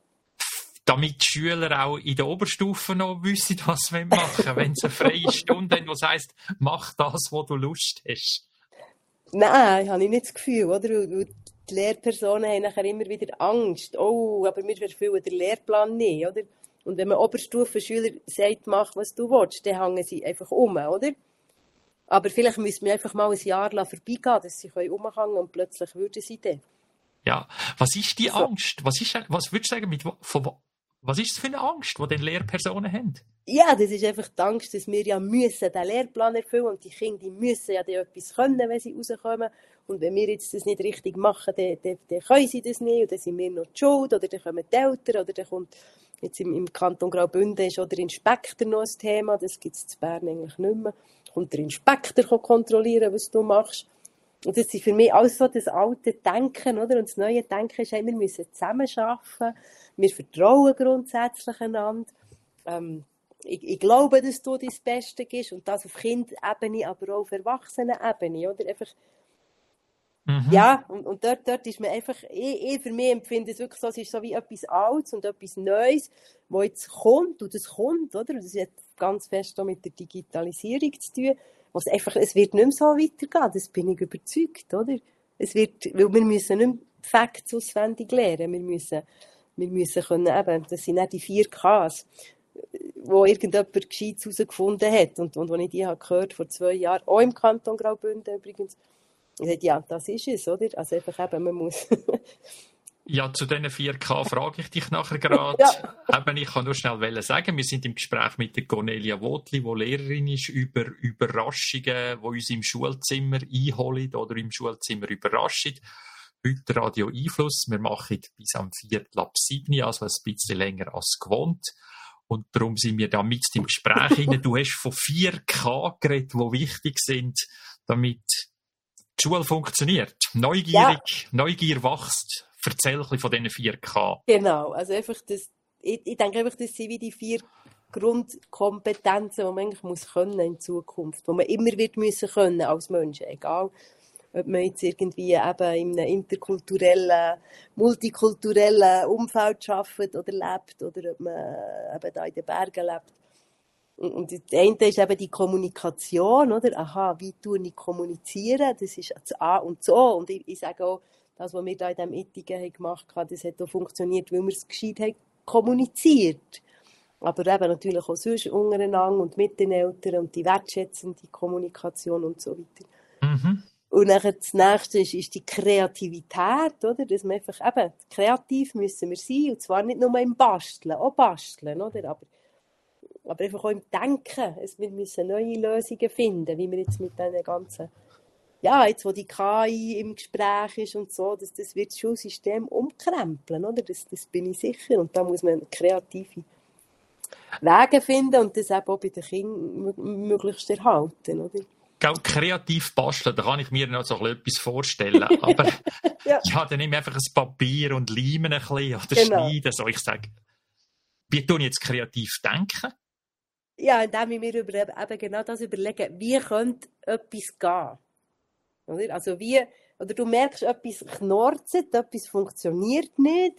Damit die Schüler auch in der Oberstufe noch wissen, was sie machen wollen, wenn sie eine freie Stunde haben, was heisst, mach das, wo du Lust hast. Nein, habe ich nicht das Gefühl, oder? Die Lehrpersonen haben nachher immer wieder Angst. Oh, aber wir erfüllen den Lehrplan nicht, oder? Und wenn man Oberstufenschüler sagt, mach, was du willst, dann hängen sie einfach um, oder? Aber vielleicht müssen wir einfach mal ein Jahr vorbeigehen, dass sie umhängen und plötzlich würden sie dann. Ja, was ist die so. Angst? Was, ist, was würdest du sagen, mit, von, was ist das für eine Angst, die die Lehrpersonen haben? Ja, das ist einfach die Angst, dass wir ja müssen den Lehrplan erfüllen und die Kinder die müssen ja dann etwas können, wenn sie rauskommen. Und wenn wir jetzt das nicht richtig machen, dann, dann, dann können sie das nicht und dann sind wir noch die Schuld oder dann kommen die Eltern oder dann kommt... Jetzt im, im Kanton Graubünden ist auch der Inspektor noch ein Thema, das gibt es in Bern eigentlich nicht mehr. Kommt der Inspektor kontrollieren, was du machst. Und das ist für mich alles so das alte Denken, oder? Und das neue Denken ist, hey, wir müssen zusammenarbeiten, wir vertrauen grundsätzlich einander. Ähm, ich, ich glaube, dass du dein Bestes gibst und das auf Kindebene, aber auch auf Erwachsenenebene, oder? Einfach, mhm. Ja, und, und dort, dort ist man einfach, ich, ich für mich empfinde es wirklich so, es ist so wie etwas Altes und etwas Neues, was jetzt kommt, und das kommt, oder? Und das hat ganz fest auch mit der Digitalisierung zu tun, was einfach, es wird nicht mehr so weitergehen, das bin ich überzeugt, oder? Es wird, weil wir müssen nicht mehr Facts auswendig lernen, wir müssen, wir müssen können eben, das sind nicht die vier Ks, wo irgendjemand Gescheites herausgefunden hat und, und wo ich die habe gehört vor zwei Jahren, auch im Kanton Graubünden übrigens. Ich sage, ja, das ist es, oder? Also einfach eben, man muss... Ja, zu diesen vier K frage ich dich nachher gerade. Ja. Eben, ich kann nur schnell sagen, wir sind im Gespräch mit der Cornelia Wotli, die Lehrerin ist, über Überraschungen, die uns im Schulzimmer einholen oder im Schulzimmer überraschen. heute Radio Einfluss. Wir machen bis am Viertel ab sieben, also ein bisschen länger als gewohnt. Und darum sind wir da mit im Gespräch hinein. Du hast von vier K geredet, die wichtig sind, damit die Schule funktioniert. Neugierig, ja. Neugier wächst. Erzähl ein bisschen von diesen vier K. Genau, also einfach das, ich, ich denke einfach, das sind wie die vier Grundkompetenzen, die man eigentlich muss können in Zukunft, die man immer wird müssen können als Mensch, egal ob man jetzt irgendwie eben in einem interkulturellen, multikulturellen Umfeld arbeitet oder lebt oder ob man eben da in den Bergen lebt. Und das eine ist eben die Kommunikation, oder? Aha, wie tue ich kommunizieren? Das ist das A und so. Und ich, ich sage auch, das, was wir da in diesem Etiken gemacht haben, das hat auch funktioniert, weil wir es gescheit haben kommuniziert. Aber eben natürlich auch sonst untereinander und mit den Eltern und die wertschätzende Kommunikation und so weiter. Mhm. Und dann das Nächste ist, ist die Kreativität, oder? Dass wir einfach eben, kreativ müssen wir sein, und zwar nicht nur im Basteln, auch basteln, oder? Aber, aber einfach auch im Denken. Also wir müssen neue Lösungen finden, wie wir jetzt mit diesen ganzen, ja, jetzt wo die K I im Gespräch ist und so, das, das wird das Schulsystem umkrempeln, oder? Das, das bin ich sicher. Und da muss man kreative Wege finden und das eben auch bei den Kindern möglichst erhalten, oder? Kreativ basteln, da kann ich mir noch so etwas vorstellen. Aber ja. ja, dann nehme ich einfach ein Papier und leime ein bisschen oder genau. Schneiden. So, ich sage, wie tue ich jetzt kreativ denken? Ja, indem ich mir über, eben genau das überlege, wie könnte etwas gehen? Oder? Also wie, oder du merkst, etwas knorzt, etwas funktioniert nicht.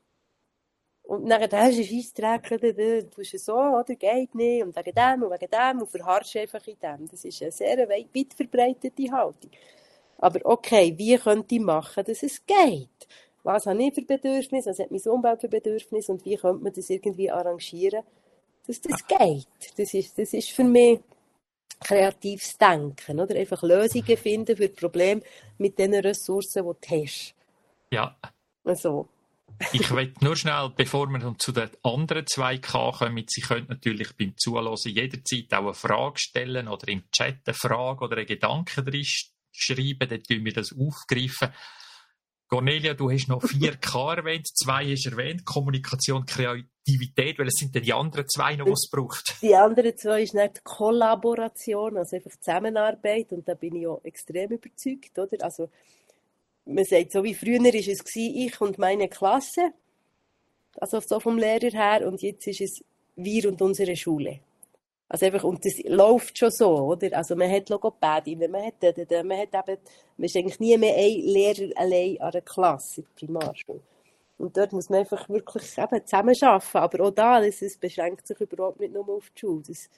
Und dann hast du einen Scheissdreck, du tust es so, oder? Geht nicht, und wegen dem, und wegen dem, und verharrst einfach in dem. Das ist eine sehr weit, weit verbreitete Haltung. Aber okay, wie könnte ich machen, dass es geht? Was habe ich für Bedürfnisse, was hat mein Umfeld für Bedürfnisse, und wie könnte man das irgendwie arrangieren, dass das geht? Das ist, das ist für mich kreatives Denken, oder? Einfach Lösungen finden für Probleme mit den Ressourcen, die du hast. Ja. Also. Ich will nur schnell, bevor wir zu den anderen zwei K kommen, Sie können natürlich beim Zuhören jederzeit auch eine Frage stellen oder im Chat eine Frage oder einen Gedanken drin schreiben, dann tun wir das aufgreifen. Cornelia, du hast noch vier K erwähnt, zwei hast du erwähnt, Kommunikation, Kreativität, weil es sind denn die anderen zwei noch, was es braucht? Die anderen zwei ist nicht Kollaboration, also einfach Zusammenarbeit, und da bin ich auch extrem überzeugt, oder? Also, man sagt, so wie früher war es ich und meine Klasse, also so vom Lehrer her, und jetzt ist es wir und unsere Schule. Also einfach, und das läuft schon so, oder? Also man hat Logopädinnen, man hat, man hat eben, man ist eigentlich nie mehr ein Lehrer allein an einer Klasse in der Primarschule. Und dort muss man einfach wirklich eben zusammenarbeiten. Aber auch da, das, das beschränkt sich überhaupt nicht nur auf die Schule. Das,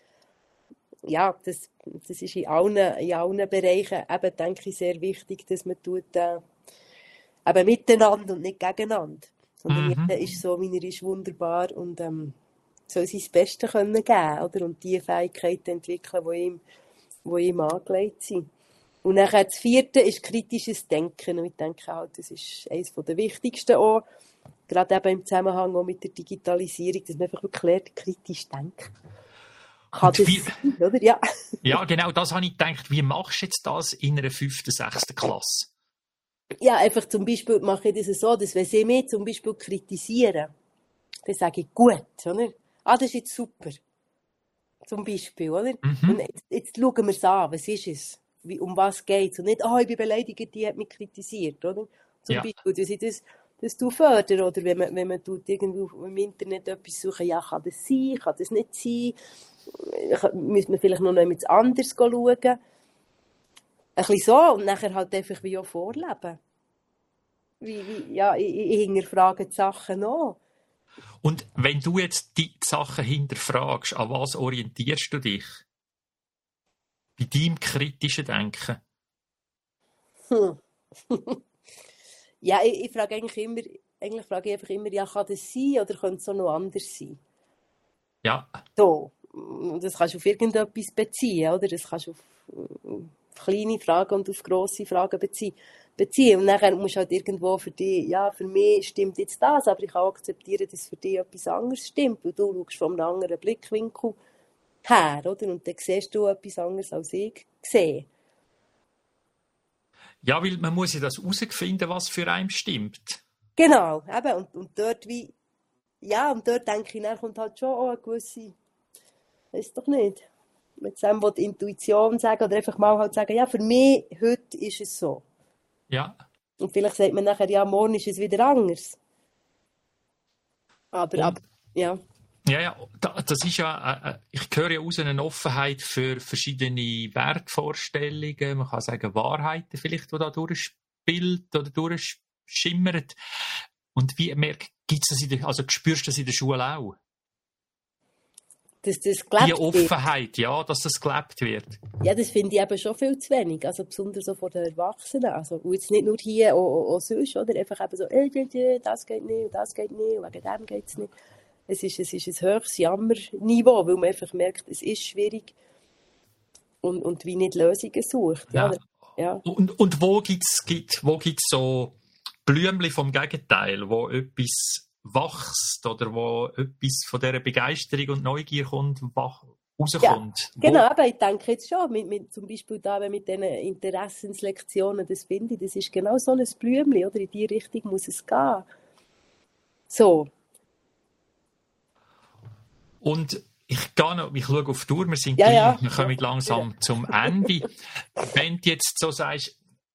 ja, das, das ist in allen, in allen Bereichen eben, denke ich, sehr wichtig, dass man tut, äh, eben miteinander und nicht gegeneinander. Sondern mhm. jeder ist so, wie er ist, wunderbar und ähm, soll sein Bestes können geben, oder? Und die Fähigkeiten entwickeln, die ihm, die ihm angelegt sind. Und dann das vierte ist kritisches Denken. Und ich denke halt, das ist eines der wichtigsten auch, gerade eben im Zusammenhang auch mit der Digitalisierung, dass man einfach wirklich lernt, kritisch denken. Kann das wie, sein, oder? Ja. Ja, genau, das habe ich gedacht. Wie machst du jetzt das in einer fünften, sechsten Klasse? Ja, einfach zum Beispiel mache ich das so, dass wenn sie mich zum Beispiel kritisieren, dann sage ich, gut, oder? Ah, das ist jetzt super. Zum Beispiel, oder? Mhm. Und jetzt, jetzt schauen wir es an, was ist es? Wie, um was geht es? Und nicht, ah, oh, ich bin beleidigt, die hat mich kritisiert, oder? Zum ja. Beispiel, dass ich das, das fördere, oder wenn man, wenn man tut, irgendwo im Internet etwas suchen, ja, kann das sein, kann das nicht sein? Müssen wir vielleicht noch etwas anderes schauen? Ein bisschen so, und nachher halt einfach wie auch vorleben. Wie, wie, ja, ich, ich hinterfrage die Sachen auch. Und wenn du jetzt die Sachen hinterfragst, an was orientierst du dich? Bei deinem kritischen Denken? Hm. Ja, ich, ich frage eigentlich immer, eigentlich frage ich einfach immer, ja, kann das sein oder könnte es auch noch anders sein? Ja. So. Das kannst du auf irgendetwas beziehen, oder? Das kannst du auf, auf kleine Fragen und auf grosse Fragen beziehen. beziehen. Und dann musst du halt irgendwo für dich, ja, für mich stimmt jetzt das, aber ich kann auch akzeptieren, dass für dich etwas anderes stimmt, weil du schaust von einem anderen Blickwinkel her, oder? Und dann siehst du etwas anderes, als ich sehe. Ja, weil man muss ja das herausfinden, was für einen stimmt. Genau, eben, und, und dort wie, ja, und dort denke ich, dann kommt halt schon auch eine gewisse, weiss doch nicht, mit dem, was die Intuition sagen, oder einfach mal halt sagen, ja, für mich, heute ist es so. Ja. Und vielleicht sagt man nachher, ja, morgen ist es wieder anders. Aber, Und, aber ja. Ja, ja, das ist ja, äh, ich höre ja aus eine Offenheit für verschiedene Wertvorstellungen, man kann sagen Wahrheiten vielleicht, die da durchspielt oder durchschimmert. Und wie merkt, gibt's das in der, also spürst du das in der Schule auch? Dass das gelebt Die Offenheit, wird. Ja, dass das gelebt wird. Ja, das finde ich eben schon viel zu wenig, also besonders so von den Erwachsenen. Also, und jetzt nicht nur hier, auch, auch, auch sonst, oder? Einfach eben so, äh, äh, das geht nicht, das geht nicht, wegen dem geht es nicht. Es ist, es ist ein höchstes Jammerniveau, weil man einfach merkt, es ist schwierig und, und wie nicht Lösungen sucht. Ja. Ja. Ja. Und, und wo gibt es gibt, wo gibt's so Blümchen vom Gegenteil, wo etwas wächst oder wo etwas von dieser Begeisterung und Neugier kommt, wach, rauskommt? Ja, genau, aber ich denke jetzt schon, mit, mit, zum Beispiel da mit diesen Interessenslektionen, das finde ich, das ist genau so ein Blümchen, oder? In die Richtung muss es gehen. So. Und ich gehe noch, ich schaue auf die Uhr, wir sind ja, gleich, ja. wir kommen langsam ja. zum Ende. Wenn du jetzt so sagst,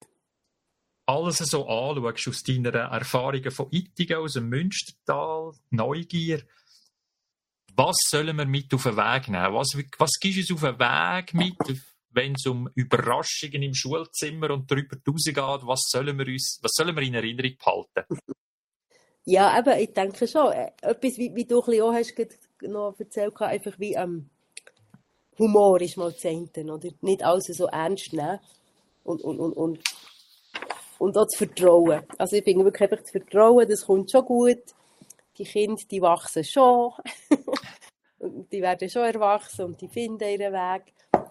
alles so anschaust aus deinen Erfahrungen von Ittigen, aus dem Münstertal, Neugier, was sollen wir mit auf den Weg nehmen? Was, was gibst du uns auf den Weg mit, wenn es um Überraschungen im Schulzimmer und darüber rausgeht? Was sollen wir uns, was sollen wir in Erinnerung behalten? Ja, aber ich denke schon, etwas, wie, wie du auch hast noch erzählt, einfach wie ähm, Humor ist mal zu enden, oder? Nicht alles so ernst nehmen und, und, und, und, und auch das Vertrauen. Also ich finde wirklich einfach das Vertrauen, das kommt schon gut. Die Kinder, die wachsen schon. Die werden schon erwachsen und die finden ihren Weg.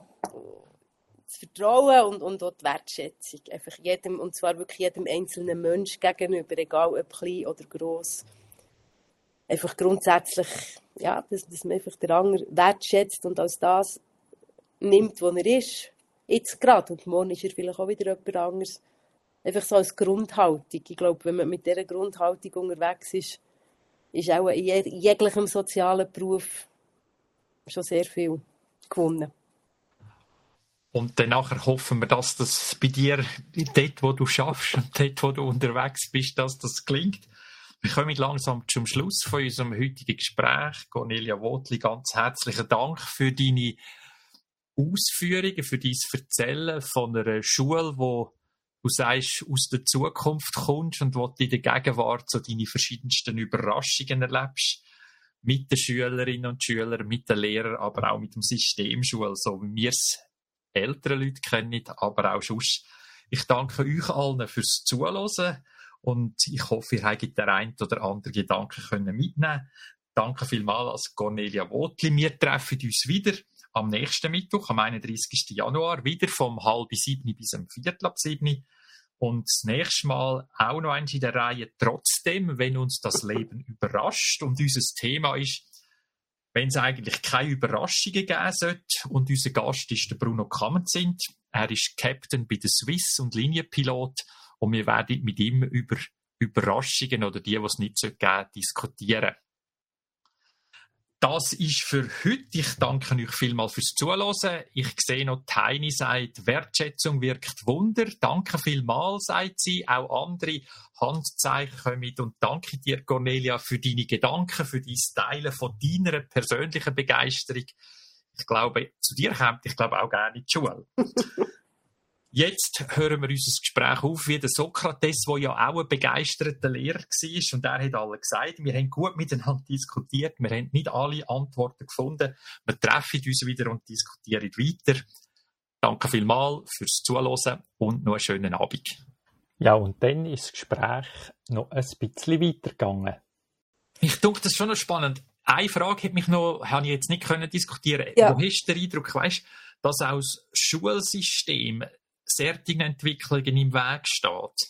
Das Vertrauen und, und auch die Wertschätzung. Einfach jedem, und zwar wirklich jedem einzelnen Menschen gegenüber, egal ob klein oder gross. Einfach grundsätzlich, ja, dass, dass man einfach den anderen wertschätzt und als das nimmt, wo er ist. Jetzt gerade. Und morgen ist er vielleicht auch wieder jemand anderes. Einfach so als Grundhaltung. Ich glaube, wenn man mit dieser Grundhaltung unterwegs ist, ist auch in jeglichem sozialen Beruf schon sehr viel gewonnen. Und dann nachher hoffen wir, dass das bei dir, dort, wo du schaffst und dort, wo du unterwegs bist, dass das gelingt. Wir kommen langsam zum Schluss von unserem heutigen Gespräch. Cornelia Wotli, ganz herzlichen Dank für deine Ausführungen, für dein Erzählen von einer Schule, wo du sagst, aus der Zukunft kommst und wo du in der Gegenwart so deine verschiedensten Überraschungen erlebst. Mit den Schülerinnen und Schülern, mit den Lehrern, aber auch mit dem System Schule, so wie wir es ältere Leute kennen, aber auch sonst. Ich danke euch allen fürs Zuhören und ich hoffe, ihr habt den einen oder anderen Gedanken können mitnehmen. Danke vielmals an Cornelia Wotli. Wir treffen uns wieder am nächsten Mittwoch, am einunddreißigsten Januar, wieder vom halb sieben bis am viertel ab sieben. Und das nächste Mal auch noch eins in der Reihe «Trotzdem, wenn uns das Leben überrascht». Und unser Thema ist, wenn es eigentlich keine Überraschungen geben sollte. Und unser Gast ist der Bruno Kammenzint. Er ist Captain bei der Swiss und Linienpilot. Und wir werden mit ihm über Überraschungen oder die, die es nicht geben sollte, diskutieren. Das ist für heute. Ich danke euch vielmals fürs Zuhören. Ich sehe noch, Heini sagt, Wertschätzung wirkt Wunder. Danke vielmals, sagt sie. Auch andere Handzeichen kommen. Und danke dir, Cornelia, für deine Gedanken, für dein Teilen von deiner persönlichen Begeisterung. Ich glaube, zu dir kommt, ich glaube auch gerne in die Schule. Jetzt hören wir unser Gespräch auf, wie der Sokrates, der ja auch ein begeisterter Lehrer war. Und er hat alle gesagt, wir haben gut miteinander diskutiert, wir haben nicht alle Antworten gefunden. Wir treffen uns wieder und diskutieren weiter. Danke vielmals fürs Zuhören und noch einen schönen Abend. Ja, und dann ist das Gespräch noch ein bisschen weitergegangen. Ich denke, das ist schon noch spannend. Eine Frage hat mich noch, habe ich jetzt nicht können diskutieren. Ja. Wo hast du den Eindruck, weißt, dass auch das Schulsystem solchen Entwicklungen im Weg steht?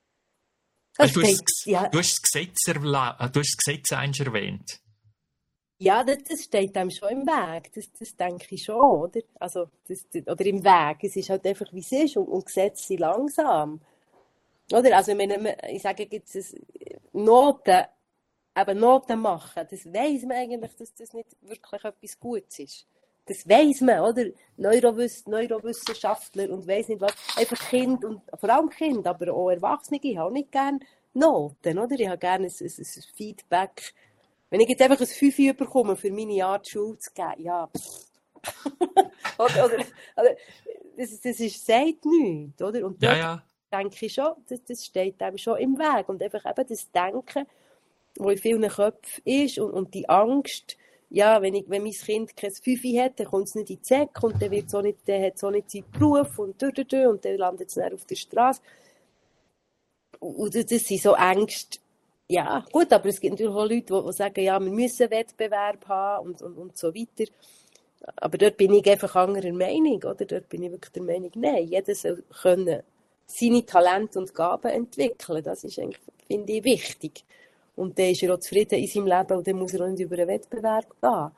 Das du, hast, ja. du hast das Gesetz, erla- du hast das Gesetz einst erwähnt. Ja, das, das steht einem schon im Weg. Das, das denke ich schon, oder? Also, das, oder im Weg. Es ist halt einfach, wie es ist und, und Gesetze sind langsam. Oder? Also, ich meine, ich sage jetzt, es- Noten, eben Noten machen, das weiss man eigentlich, dass das nicht wirklich etwas Gutes ist. Das weiss man, oder? Neurowiss, Neurowissenschaftler und weiss nicht was. Einfach Kind und, vor allem Kind, aber auch Erwachsene, ich habe auch nicht gerne Noten, oder? Ich habe gerne ein, ein, ein Feedback. Wenn ich jetzt einfach ein fünf bekomme, für meine Art Schule zu geben, ja, pff. oder, oder, oder, das, das ist, sagt nichts, oder? Und Ja, dort ja. denke ich schon, das, das steht einem schon im Weg. Und einfach eben das Denken, das in vielen Köpfen ist und, und die Angst, ja, wenn, ich, wenn mein Kind kein Fünfi hat, dann kommt es nicht in die Zecke und dann, wird's auch nicht, dann hat es auch nicht seinen Beruf und, dü, dü, dü, und dann landet es dann auf der Straße. Und das das sind so Ängste. Ja, gut, aber es gibt natürlich auch Leute, die, die sagen, ja, wir müssen einen Wettbewerb haben und, und, und so weiter. Aber dort bin ich einfach anderer Meinung, oder? Dort bin ich wirklich der Meinung, nein, jeder soll können seine Talente und Gaben entwickeln. Das ist eigentlich, finde ich, wichtig. Und dann ist er auch zufrieden in seinem Leben und dann muss er auch nicht über einen Wettbewerb gehen.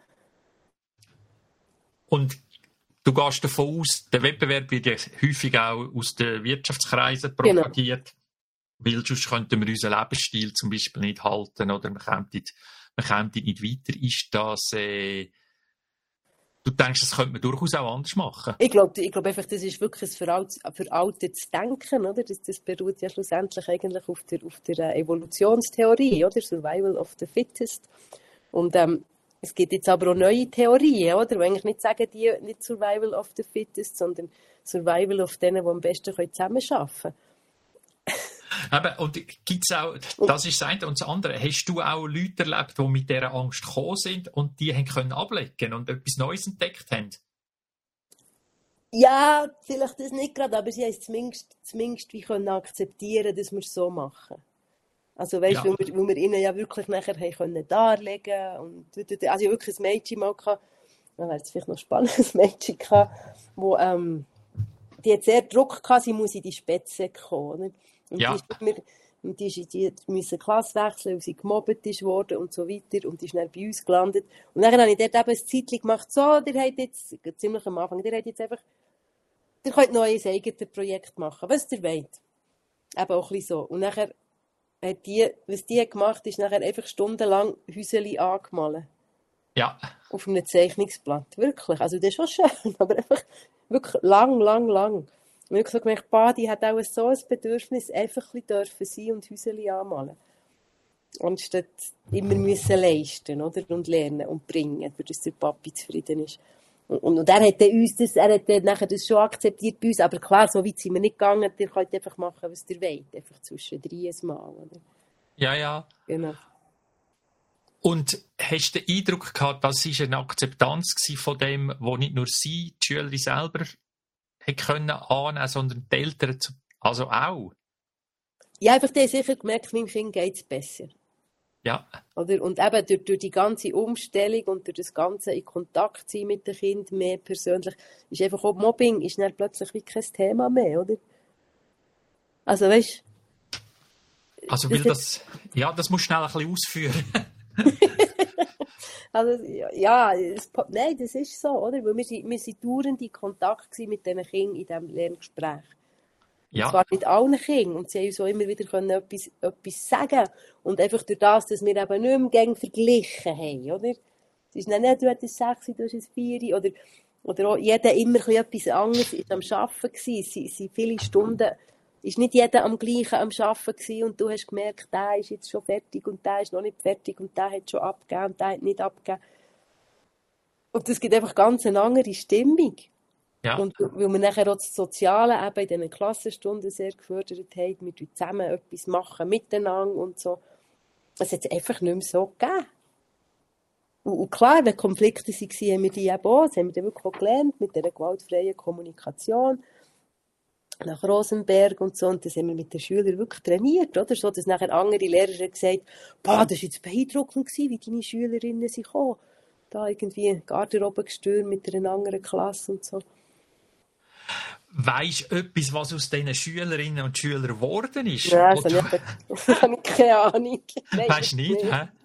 Und du gehst davon aus, der Wettbewerb wird ja häufig auch aus den Wirtschaftskreisen Genau. propagiert. Weil sonst könnten wir unseren Lebensstil zum Beispiel nicht halten oder wir kämen wir kämen nicht weiter. Ist das, äh, du denkst, das könnte man durchaus auch anders machen? Ich glaube ich glaub einfach, das ist wirklich ein veraltetes, veraltetes Denken, oder? Das, das beruht ja schlussendlich eigentlich auf der, auf der Evolutionstheorie, oder? Survival of the Fittest. Und ähm, es gibt jetzt aber auch neue Theorien, oder? Die eigentlich nicht sagen, die nicht Survival of the Fittest, sondern Survival of denen, die am besten zusammenarbeiten können. Eben, und gibt's auch, das ist das eine. Und das andere, hast du auch Leute erlebt, die mit dieser Angst gekommen sind und die haben können ablegen und etwas Neues entdeckt haben? Ja, vielleicht das nicht gerade, aber sie haben es zumindest, zumindest wie können akzeptieren, dass wir es so machen. Also weißt, Ja. weil, wir, weil wir ihnen ja wirklich nachher haben können darlegen und also ich hatte wirklich ein Mädchen mal gehabt, dann wäre es vielleicht noch spannend, ein Mädchen gehabt, wo ähm, die hat sehr Druck gehabt, sie muss in die Spätze kommen. Oder? Und Ja. die ist immer, und die ist, die musste Klasse wechseln, weil sie gemobbt ist worden und so weiter und die ist dann bei uns gelandet. Und dann habe ich dort eben ein Zeitchen gemacht, so, ihr habt jetzt, ziemlich am Anfang, ihr habt jetzt einfach, ihr könnt noch ein eigenes Projekt machen, was ihr wollt. Eben auch ein bisschen so. Und nachher hat die, was die hat gemacht, ist nachher einfach stundenlang Häuseli angemalt. Ja. Auf einem Zeichnungsblatt. Wirklich. Also das ist schon schön, aber einfach wirklich lang, lang, lang. Und ich habe so gemerkt, bah, die hat auch so ein Bedürfnis, einfach ein bisschen dürfen sein und Häuseli anmalen. Anstatt immer müssen leisten, oder? Und lernen und bringen, für dass der Papi zufrieden ist. Und, und, und er hat dann uns das, er hat dann nachher das schon akzeptiert bei uns, aber klar, so weit sind wir nicht gegangen, ihr könnt einfach machen, was ihr wollt. Einfach zwischendrin ein Mal, oder? Ja, ja. Genau. Und hast du den Eindruck gehabt, das war eine Akzeptanz von dem, wo nicht nur sie, die Schülerin selber, hätte können annehmen, sondern die Eltern, zu- also auch? Ja, einfach, die haben sicher gemerkt, meinem Kind geht es besser. Ja. Oder? Und eben durch, durch die ganze Umstellung und durch das ganze in Kontakt sein mit dem Kind, mehr persönlich, ist einfach auch Mobbing ist dann plötzlich wie kein Thema mehr, oder? Also weißt Also, weil das, ja, das musst du schnell ein bisschen ausführen. also, ja, es, nein, das ist so, oder? Weil wir sind, wir sind dauernd in Kontakt gewesen mit diesen Kindern in diesem Lerngespräch. Und Ja. zwar mit allen Kindern. Und sie haben uns auch immer wieder können etwas, etwas sagen. Und einfach durch das, dass wir eben nicht mehr gegen verglichen haben, oder? Es ist dann nicht, du hast ein sechs, du hast ein vier, oder, oder auch jeder immer ein etwas anderes ist am Arbeiten gewesen. Es sind, es sind viele Stunden, ist nicht jeder am gleichen am Arbeiten gewesen und du hast gemerkt, der ist jetzt schon fertig und der ist noch nicht fertig und der hat schon abgegeben und der hat nicht abgegeben. Und das gibt einfach ganz eine andere Stimmung. Ja. Und weil wir nachher auch das Soziale eben in diesen Klassenstunden sehr gefördert haben, wir zusammen etwas machen, miteinander und so. Es hat es einfach nicht mehr so gegeben. Und, und klar, wenn Konflikte waren, haben wir die eben auch, das haben wir dann wirklich auch gelernt, mit dieser gewaltfreien Kommunikation nach Rosenberg und so. Und das haben wir mit den Schülern wirklich trainiert, oder? So, dass nachher andere Lehrer gesagt haben, boah, das war jetzt beeindruckend gewesen, wie deine Schülerinnen sind gekommen. Da irgendwie Garderobe gestürmt mit einer anderen Klasse und so. Weisst du etwas, was aus diesen Schülerinnen und Schülern geworden ist? Ja, Wo also du- nicht, das habe ich keine Ahnung. Weisst du nicht, hä?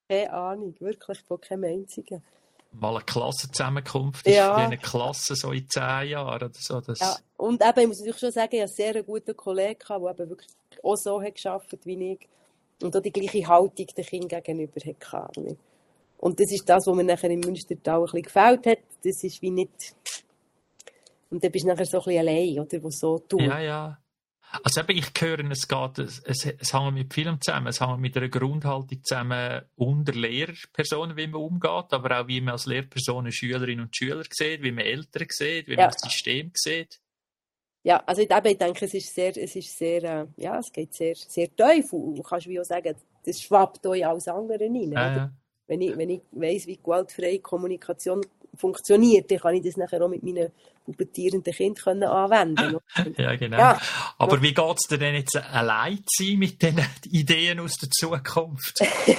Keine Ahnung, wirklich von keinem einzigen. Mal eine Klassenzusammenkunft ist Ja. wie eine Klasse so in zehn Jahren oder so. Das, Ja, und eben, ich muss natürlich schon sagen, ich hatte sehr einen guten Kollegen, der eben wirklich auch so hat gearbeitet wie ich und auch die gleiche Haltung den Kindern gegenüber hatte. Und das ist das, was mir nachher im Münstertal ein bisschen gefällt hat. Das ist wie nicht... Und dann bist du nachher so ein bisschen allein, oder, was so tut. Ja, ja. Also eben, ich höre, es geht, es, es, es hängt mit vielem zusammen. Es hängt mit einer Grundhaltung zusammen unter Lehrpersonen, wie man umgeht, aber auch wie man als Lehrpersonen Schülerinnen und Schüler sieht, wie man Eltern sieht, wie Ja. man das System sieht. Ja, also ich, eben, ich denke, es ist sehr, es ist sehr, äh, ja, es geht sehr, sehr tief. Und du kannst wie auch sagen, das schwappt auch in alles andere rein. Ja, Oder? ja. Wenn ich, wenn ich weiss, wie gewaltfreie Kommunikation funktioniert, dann kann ich das nachher auch mit meinen pubertierenden Kindern anwenden. Ja, genau. Ja. Aber wie geht es dir denn jetzt allein zu sein mit den Ideen aus der Zukunft?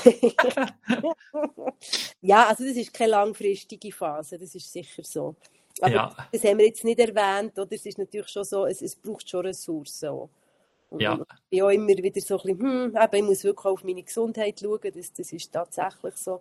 Ja, also das ist keine langfristige Phase, das ist sicher so. Aber Ja. das haben wir jetzt nicht erwähnt, oder? Es ist natürlich schon so, es, es braucht schon Ressourcen auch. Und, Ja. und ich bin auch immer wieder so ein bisschen, hm, eben, ich muss wirklich auf meine Gesundheit schauen, das, das ist tatsächlich so.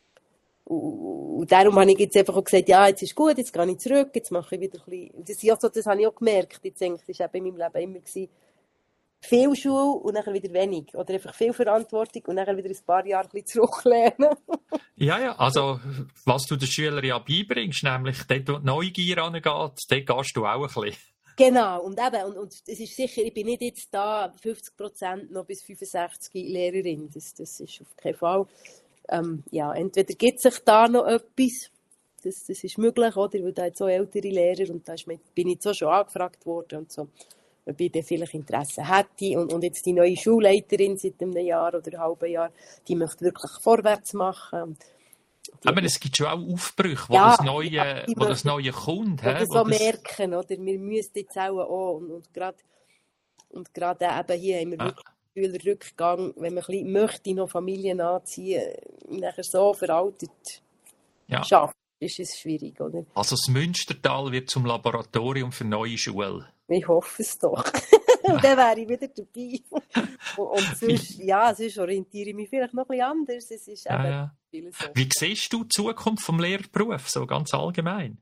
Und, und darum habe ich jetzt einfach auch gesagt, ja, jetzt ist gut, jetzt gehe ich zurück, jetzt mache ich wieder ein bisschen, das, ja, so, das habe ich auch gemerkt, jetzt eigentlich, das war eben in meinem Leben immer gewesen, viel Schule und nachher wieder wenig. Oder einfach viel Verantwortung und nachher wieder ein paar Jahre ein bisschen zurücklehnen. Ja, ja, also was du den Schülern ja beibringst, nämlich dort, wo die Neugier angeht, dort gehst du auch ein bisschen. Genau, und eben, und, und es ist sicher, ich bin nicht jetzt da fünfzig Prozent noch bis fünfundsechzig Lehrerin, das, das ist auf keinen Fall. Ähm, ja, entweder gibt sich da noch etwas, das, das ist möglich, oder, weil da jetzt so ältere Lehrer, und da ist, bin ich so schon angefragt worden und so, ob ich dann vielleicht Interesse hätte, und, und jetzt die neue Schulleiterin seit einem Jahr oder einem halben Jahr, die möchte wirklich vorwärts machen. Die, Aber es gibt schon auch Aufbrüche, wo Ja, das Neue, ja, die wo das möchten- Neue kommt. oder hä, so wo das, merken, oder? Wir müssen jetzt auch, auch und, und gerade und gerade eben hier haben wir Ah. wirklich Schülerrückgang, wenn man ein bisschen möchte, noch Familien anziehen, nachher so veraltet ja. schafft, ist es schwierig, oder? Also das Münstertal wird zum Laboratorium für neue Schulen. Ich hoffe es doch. Und dann wäre ich wieder dabei. Und, und sonst, ja, sonst orientiere ich mich vielleicht noch ein bisschen anders. Es ist Ja, eben ja. vieles so. Wie siehst du die Zukunft vom Lehrberuf, so ganz allgemein?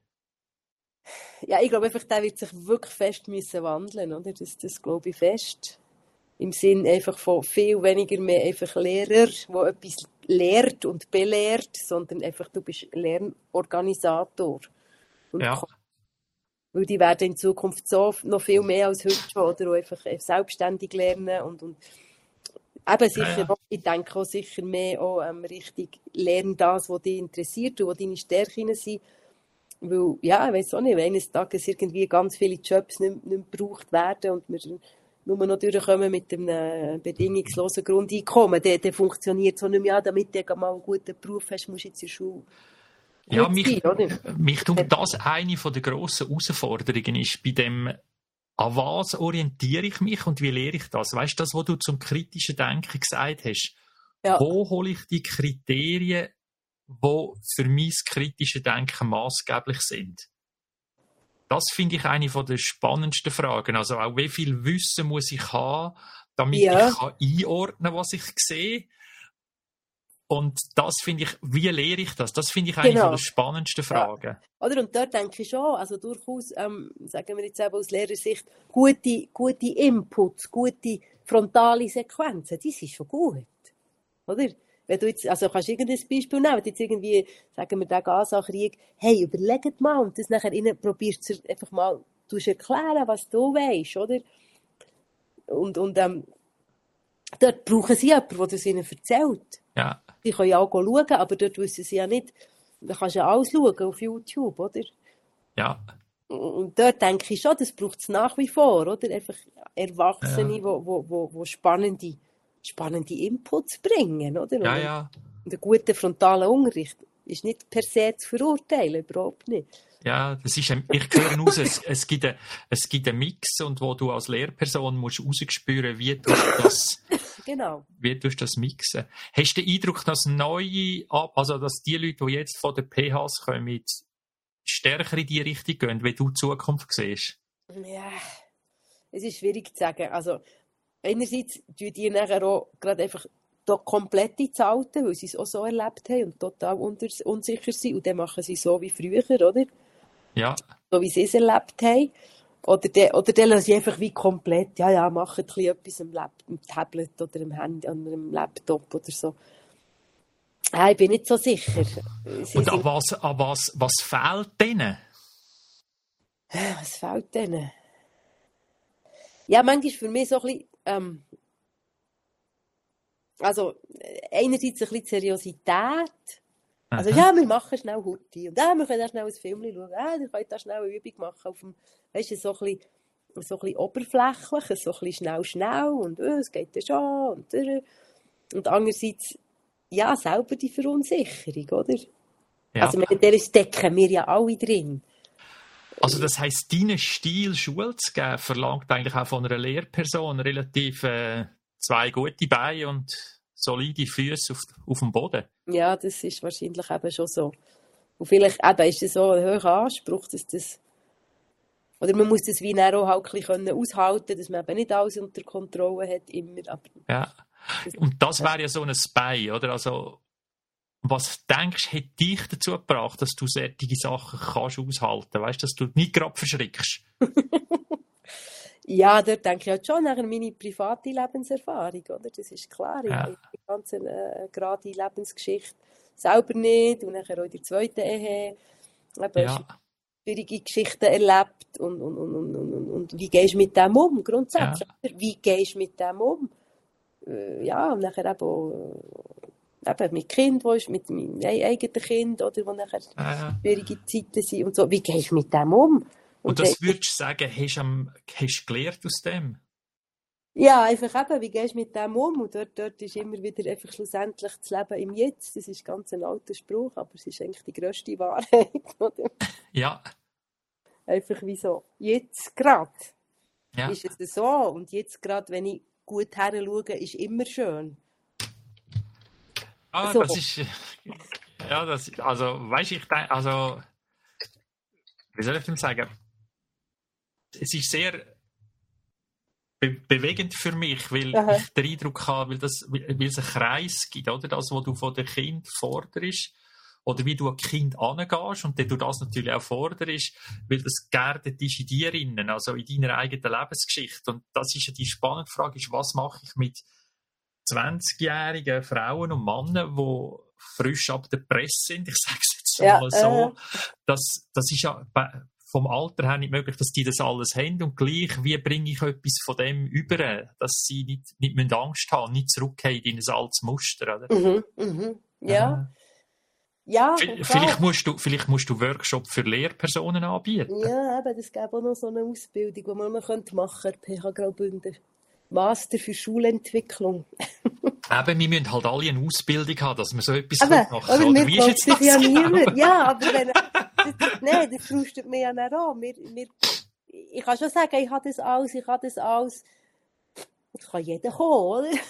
Ja, ich glaube einfach, der wird sich wirklich fest müssen wandeln, oder? Das, das glaube ich fest. Im Sinn einfach von viel weniger mehr einfach Lehrer, die etwas lehrt und belehrt, sondern einfach, du bist Lernorganisator. Und Ja. weil die werden in Zukunft so noch viel mehr als heute schon, oder auch einfach selbstständig lernen und, und eben sicher, Ja, ja. Auch, ich denke auch sicher mehr auch ähm, richtig lernen das, was dich interessiert und was deine Stärken sind. Weil, ja, ich weiss auch nicht, wenn eines Tages irgendwie ganz viele Jobs nicht, nicht mehr gebraucht werden und wir nur noch durchkommen mit einem bedingungslosen Grundeinkommen, dann, dann funktioniert es auch nicht mehr, ja, damit du mal einen guten Beruf hast, musst du jetzt in der Schule Ja, gut mich, sein, oder? mich tut das eine von der grossen Herausforderungen ist bei dem, an was orientiere ich mich und wie lehre ich das? Weißt du, das, was du zum kritischen Denken gesagt hast? Ja. Wo hole ich die Kriterien, die für mein kritisches Denken maßgeblich sind? Das finde ich eine von der spannendsten Fragen. Also auch, wie viel Wissen muss ich haben, damit Ja. ich kann einordnen kann, was ich sehe? Und das finde ich, wie lehre ich das? Das finde ich eine Genau. von der spannendsten Fragen. Oder? Und dort denke ich schon, also durchaus, ähm, sagen wir jetzt eben aus Lehrersicht, gute, gute Inputs, gute frontale Sequenzen, die sind schon gut. Oder? Wenn du jetzt, also kannst du irgendein Beispiel nehmen, wenn du jetzt irgendwie, sagen wir, den Gaza-Krieg, hey, überlegt mal und das nachher innen probierst du einfach mal, du erklären, was du weißt, oder? Und, und ähm, dort brauchen sie jemanden, der das ihnen erzählt. Ja, Die können ja auch schauen, aber dort wissen sie ja nicht, da kannst du ja alles schauen auf YouTube, oder? ja, Und dort denke ich schon, das braucht es nach wie vor, oder? Einfach Erwachsene, die Ja. wo, wo, wo, wo spannende, spannende Inputs bringen, oder? ja, Und ja. und ein guter frontaler Unterricht ist nicht per se zu verurteilen, überhaupt nicht. Ja, das ist ein, ich höre raus, es, es, gibt ein, es gibt einen Mix und wo du als Lehrperson musst rausspüren, wie du das, Genau. wie du das mixen. Hast du den Eindruck, dass neue, also dass die Leute, die jetzt von der P Hs kommen, stärker in die Richtung gehen, wie du die Zukunft siehst? Ja, es ist schwierig zu sagen. Also, einerseits tun die nachher auch gerade einfach da komplett ins Alte, weil sie es auch so erlebt haben und total unter, unsicher sind. Und dann machen sie so wie früher, oder? Ja. So wie sie es erlebt haben. Oder dann, oder dann lassen sie einfach wie komplett, ja, ja, machen ein bisschen etwas am, Lab, am Tablet oder am Handy, an einem Laptop oder so. Ja, ich bin nicht so sicher. Sie Und an sind, was, an was, was fehlt denen? was fehlt denen? Ja, manchmal für mich so ein bisschen, ähm, also einerseits ein bisschen Seriosität. Also, Aha. ja, wir machen schnell Hutti. Und ja, wir können auch schnell ein Film schauen. Ja, wir können da schnell eine Übung machen. Auf dem, weißt du, so ein bisschen, so ein bisschen oberflächlich, so ein bisschen schnell, schnell. Und äh, es geht ja schon. Und, äh. und andererseits, ja, selber die Verunsicherung, oder? Ja. Also, mit der stecken wir ja alle drin. Also das heisst, deinen Stil Schule zu geben, verlangt eigentlich auch von einer Lehrperson relativ äh, zwei gute Beine und solide Füße auf, auf dem Boden. Ja, das ist wahrscheinlich eben schon so. Und vielleicht eben ist es so ein hoher Anspruch, dass das... Oder man muss das wie dann auch halt ein bisschen aushalten können, dass man eben nicht alles unter Kontrolle hat, immer. Aber Ja. Und das wäre ja so ein Bein, oder? Also, was denkst du, hat dich dazu gebracht, dass du solche Sachen kannst aushalten? Weißt du, dass du nicht gerade verschrickst? ja, dort denke ich halt schon nach meine private Lebenserfahrung, oder? Das ist klar. Ich Ja. habe die ganze äh, gerade Lebensgeschichte selber nicht und nachher auch in der zweiten Ehe eben Ja. schwierige Geschichten erlebt und, und, und, und, und, und wie gehst du mit dem um, grundsätzlich? Wie gehst du mit dem um? Äh, ja, und nachher eben auch, äh, eben mit Kind, wo ist, mit meinem eigenen Kind, oder wo nachher Ja. schwierige Zeiten sind und so. Wie gehst du mit dem um? Und dann- das würdest du sagen, hast du am- hast du gelernt aus dem? Ja, einfach eben, wie gehst du mit dem um? Und dort, dort ist immer wieder einfach schlussendlich das Leben im Jetzt. Das ist ganz ein alter Spruch, aber es ist eigentlich die grösste Wahrheit. Oder? Ja. Einfach wie so, jetzt gerade Ja. ist es so. Und jetzt gerade, wenn ich gut her schaue, ist immer schön. Ah, So. das ist, äh, ja, das, also, weißt du, ich denke, also, wie soll ich dem sagen? Es ist sehr be bewegend für mich, weil Aha. ich den Eindruck habe, weil, das, weil weil es einen Kreis gibt, oder? Das, was du von dem Kind forderst, oder wie du ein Kind angehst und dann du das natürlich auch forderst, weil das geerdet ist in dir innen, also in deiner eigenen Lebensgeschichte. Und das ist ja die spannende Frage, ist, was mache ich mit zwanzigjährigen Frauen und Männern, die frisch ab der Presse sind, ich sage es jetzt Ja, mal so, äh. das, das ist ja bei- vom Alter her nicht möglich, dass die das alles haben und gleich, wie bringe ich etwas von dem über, dass sie nicht, nicht müssen Angst haben, nicht zurückgehen in ein altes Muster, oder? Mhm, mhm. Ja, ja, V- klar. Vielleicht musst du, vielleicht musst du Workshops für Lehrpersonen anbieten. Ja, eben, es gäbe auch noch so eine Ausbildung, die man noch machen könnte, P H Graubünden. Master für Schulentwicklung. Eben, wir müssen halt alle eine Ausbildung haben, dass wir so etwas Aber, machen aber können. mir Oder wie ist glaubt jetzt sich das ja genau? niemand. Ja, aber wenn... das, nein, das frustet mich ja nicht an. Wir, wir, ich kann schon sagen, ich habe das alles, ich habe das alles. Es kann jeder kommen, oder?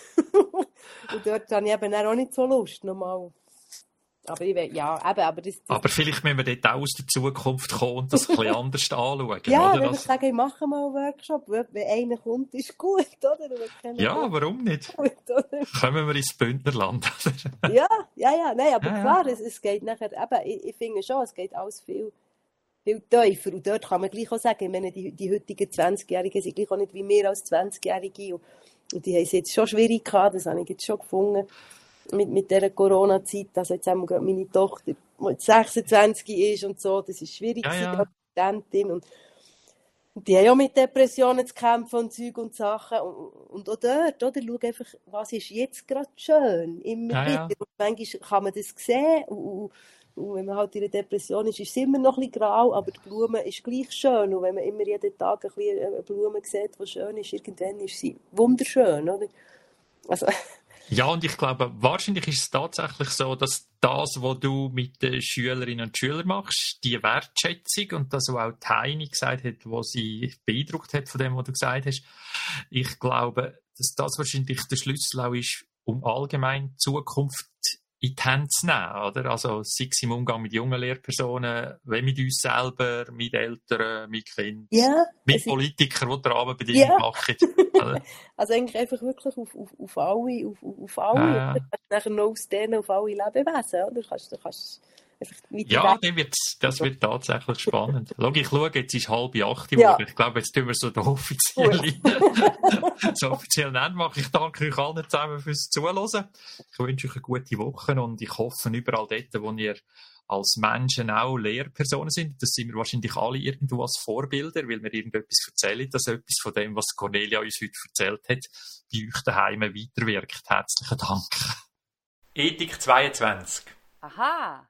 Und dort habe ich eben auch nicht so Lust, nochmal. Aber ich will, ja, eben, aber das... das Aber vielleicht müssen wir dort auch aus der Zukunft kommen und das ein bisschen anders anschauen. ja, oder? wenn ich Das, sage, ich mache mal einen Workshop, wenn einer kommt, ist gut, oder? Und wenn keiner ja, kommt, warum nicht? gut, oder? Kommen wir ins Bündnerland. oder? Ja, ja, ja, nein, aber Ja, ja. klar, es, es geht nachher, eben, ich, ich finde schon, es geht alles viel, viel tiefer. Und dort kann man gleich auch sagen, ich meine, die, die heutigen zwanzigjährigen sind gleich auch nicht wie wir als zwanzigjährige. Und, und die haben es jetzt schon schwierig gehabt, das habe ich jetzt schon gefunden, mit, mit dieser Corona-Zeit. Also jetzt haben wir gerade meine Tochter, die jetzt sechsundzwanzig ist und so, das ist schwierig Ja, gewesen ja. als Studentin. Und, und die haben auch mit Depressionen zu kämpfen und Zeug und Sachen. Und, und auch dort, oder? Schau einfach, was ist jetzt gerade schön, immer Ja, ja. wieder. Und manchmal kann man das sehen. Und, und, und wenn man halt in einer Depression ist, ist es immer noch ein bisschen grau, aber die Blume ist gleich schön. Und wenn man immer jeden Tag ein bisschen eine Blume sieht, die schön ist, irgendwann ist sie wunderschön, oder? Also, Ja, und ich glaube, wahrscheinlich ist es tatsächlich so, dass das, was du mit den Schülerinnen und Schülern machst, die Wertschätzung und das, was auch die Heini gesagt hat, was sie beeindruckt hat von dem, was du gesagt hast, ich glaube, dass das wahrscheinlich der Schlüssel auch ist, um allgemein die Zukunft in die Hände zu nehmen, oder? Also, sei es im Umgang mit jungen Lehrpersonen, wie mit uns selber, mit Eltern, mit Kindern, Ja, mit es ist, Politikern, die die Rahmenbedingungen ja. machen. Oder? Also eigentlich einfach wirklich auf, auf, auf alle, auf, auf alle. Ja, Du kannst nachher noch ausdehnen auf alle Lebewesen, oder? Du kannst, du kannst einfach weiter ja, weg. dann wird's, das wird tatsächlich spannend. Schau, ich schaue, jetzt ist halb acht Ja. geworden. Ich glaube, jetzt tun wir so den offiziellen, so offiziellen Ende machen. Ich danke euch allen zusammen fürs Zuhören. Ich wünsche euch eine gute Woche und ich hoffe, überall dort, wo ihr als Menschen auch Lehrpersonen sind, das sind wir wahrscheinlich alle irgendwo als Vorbilder, weil wir irgendetwas erzählen, dass etwas von dem, was Cornelia uns heute erzählt hat, bei euch daheim weiterwirkt. Herzlichen Dank. Ethik zweiundzwanzig. Aha.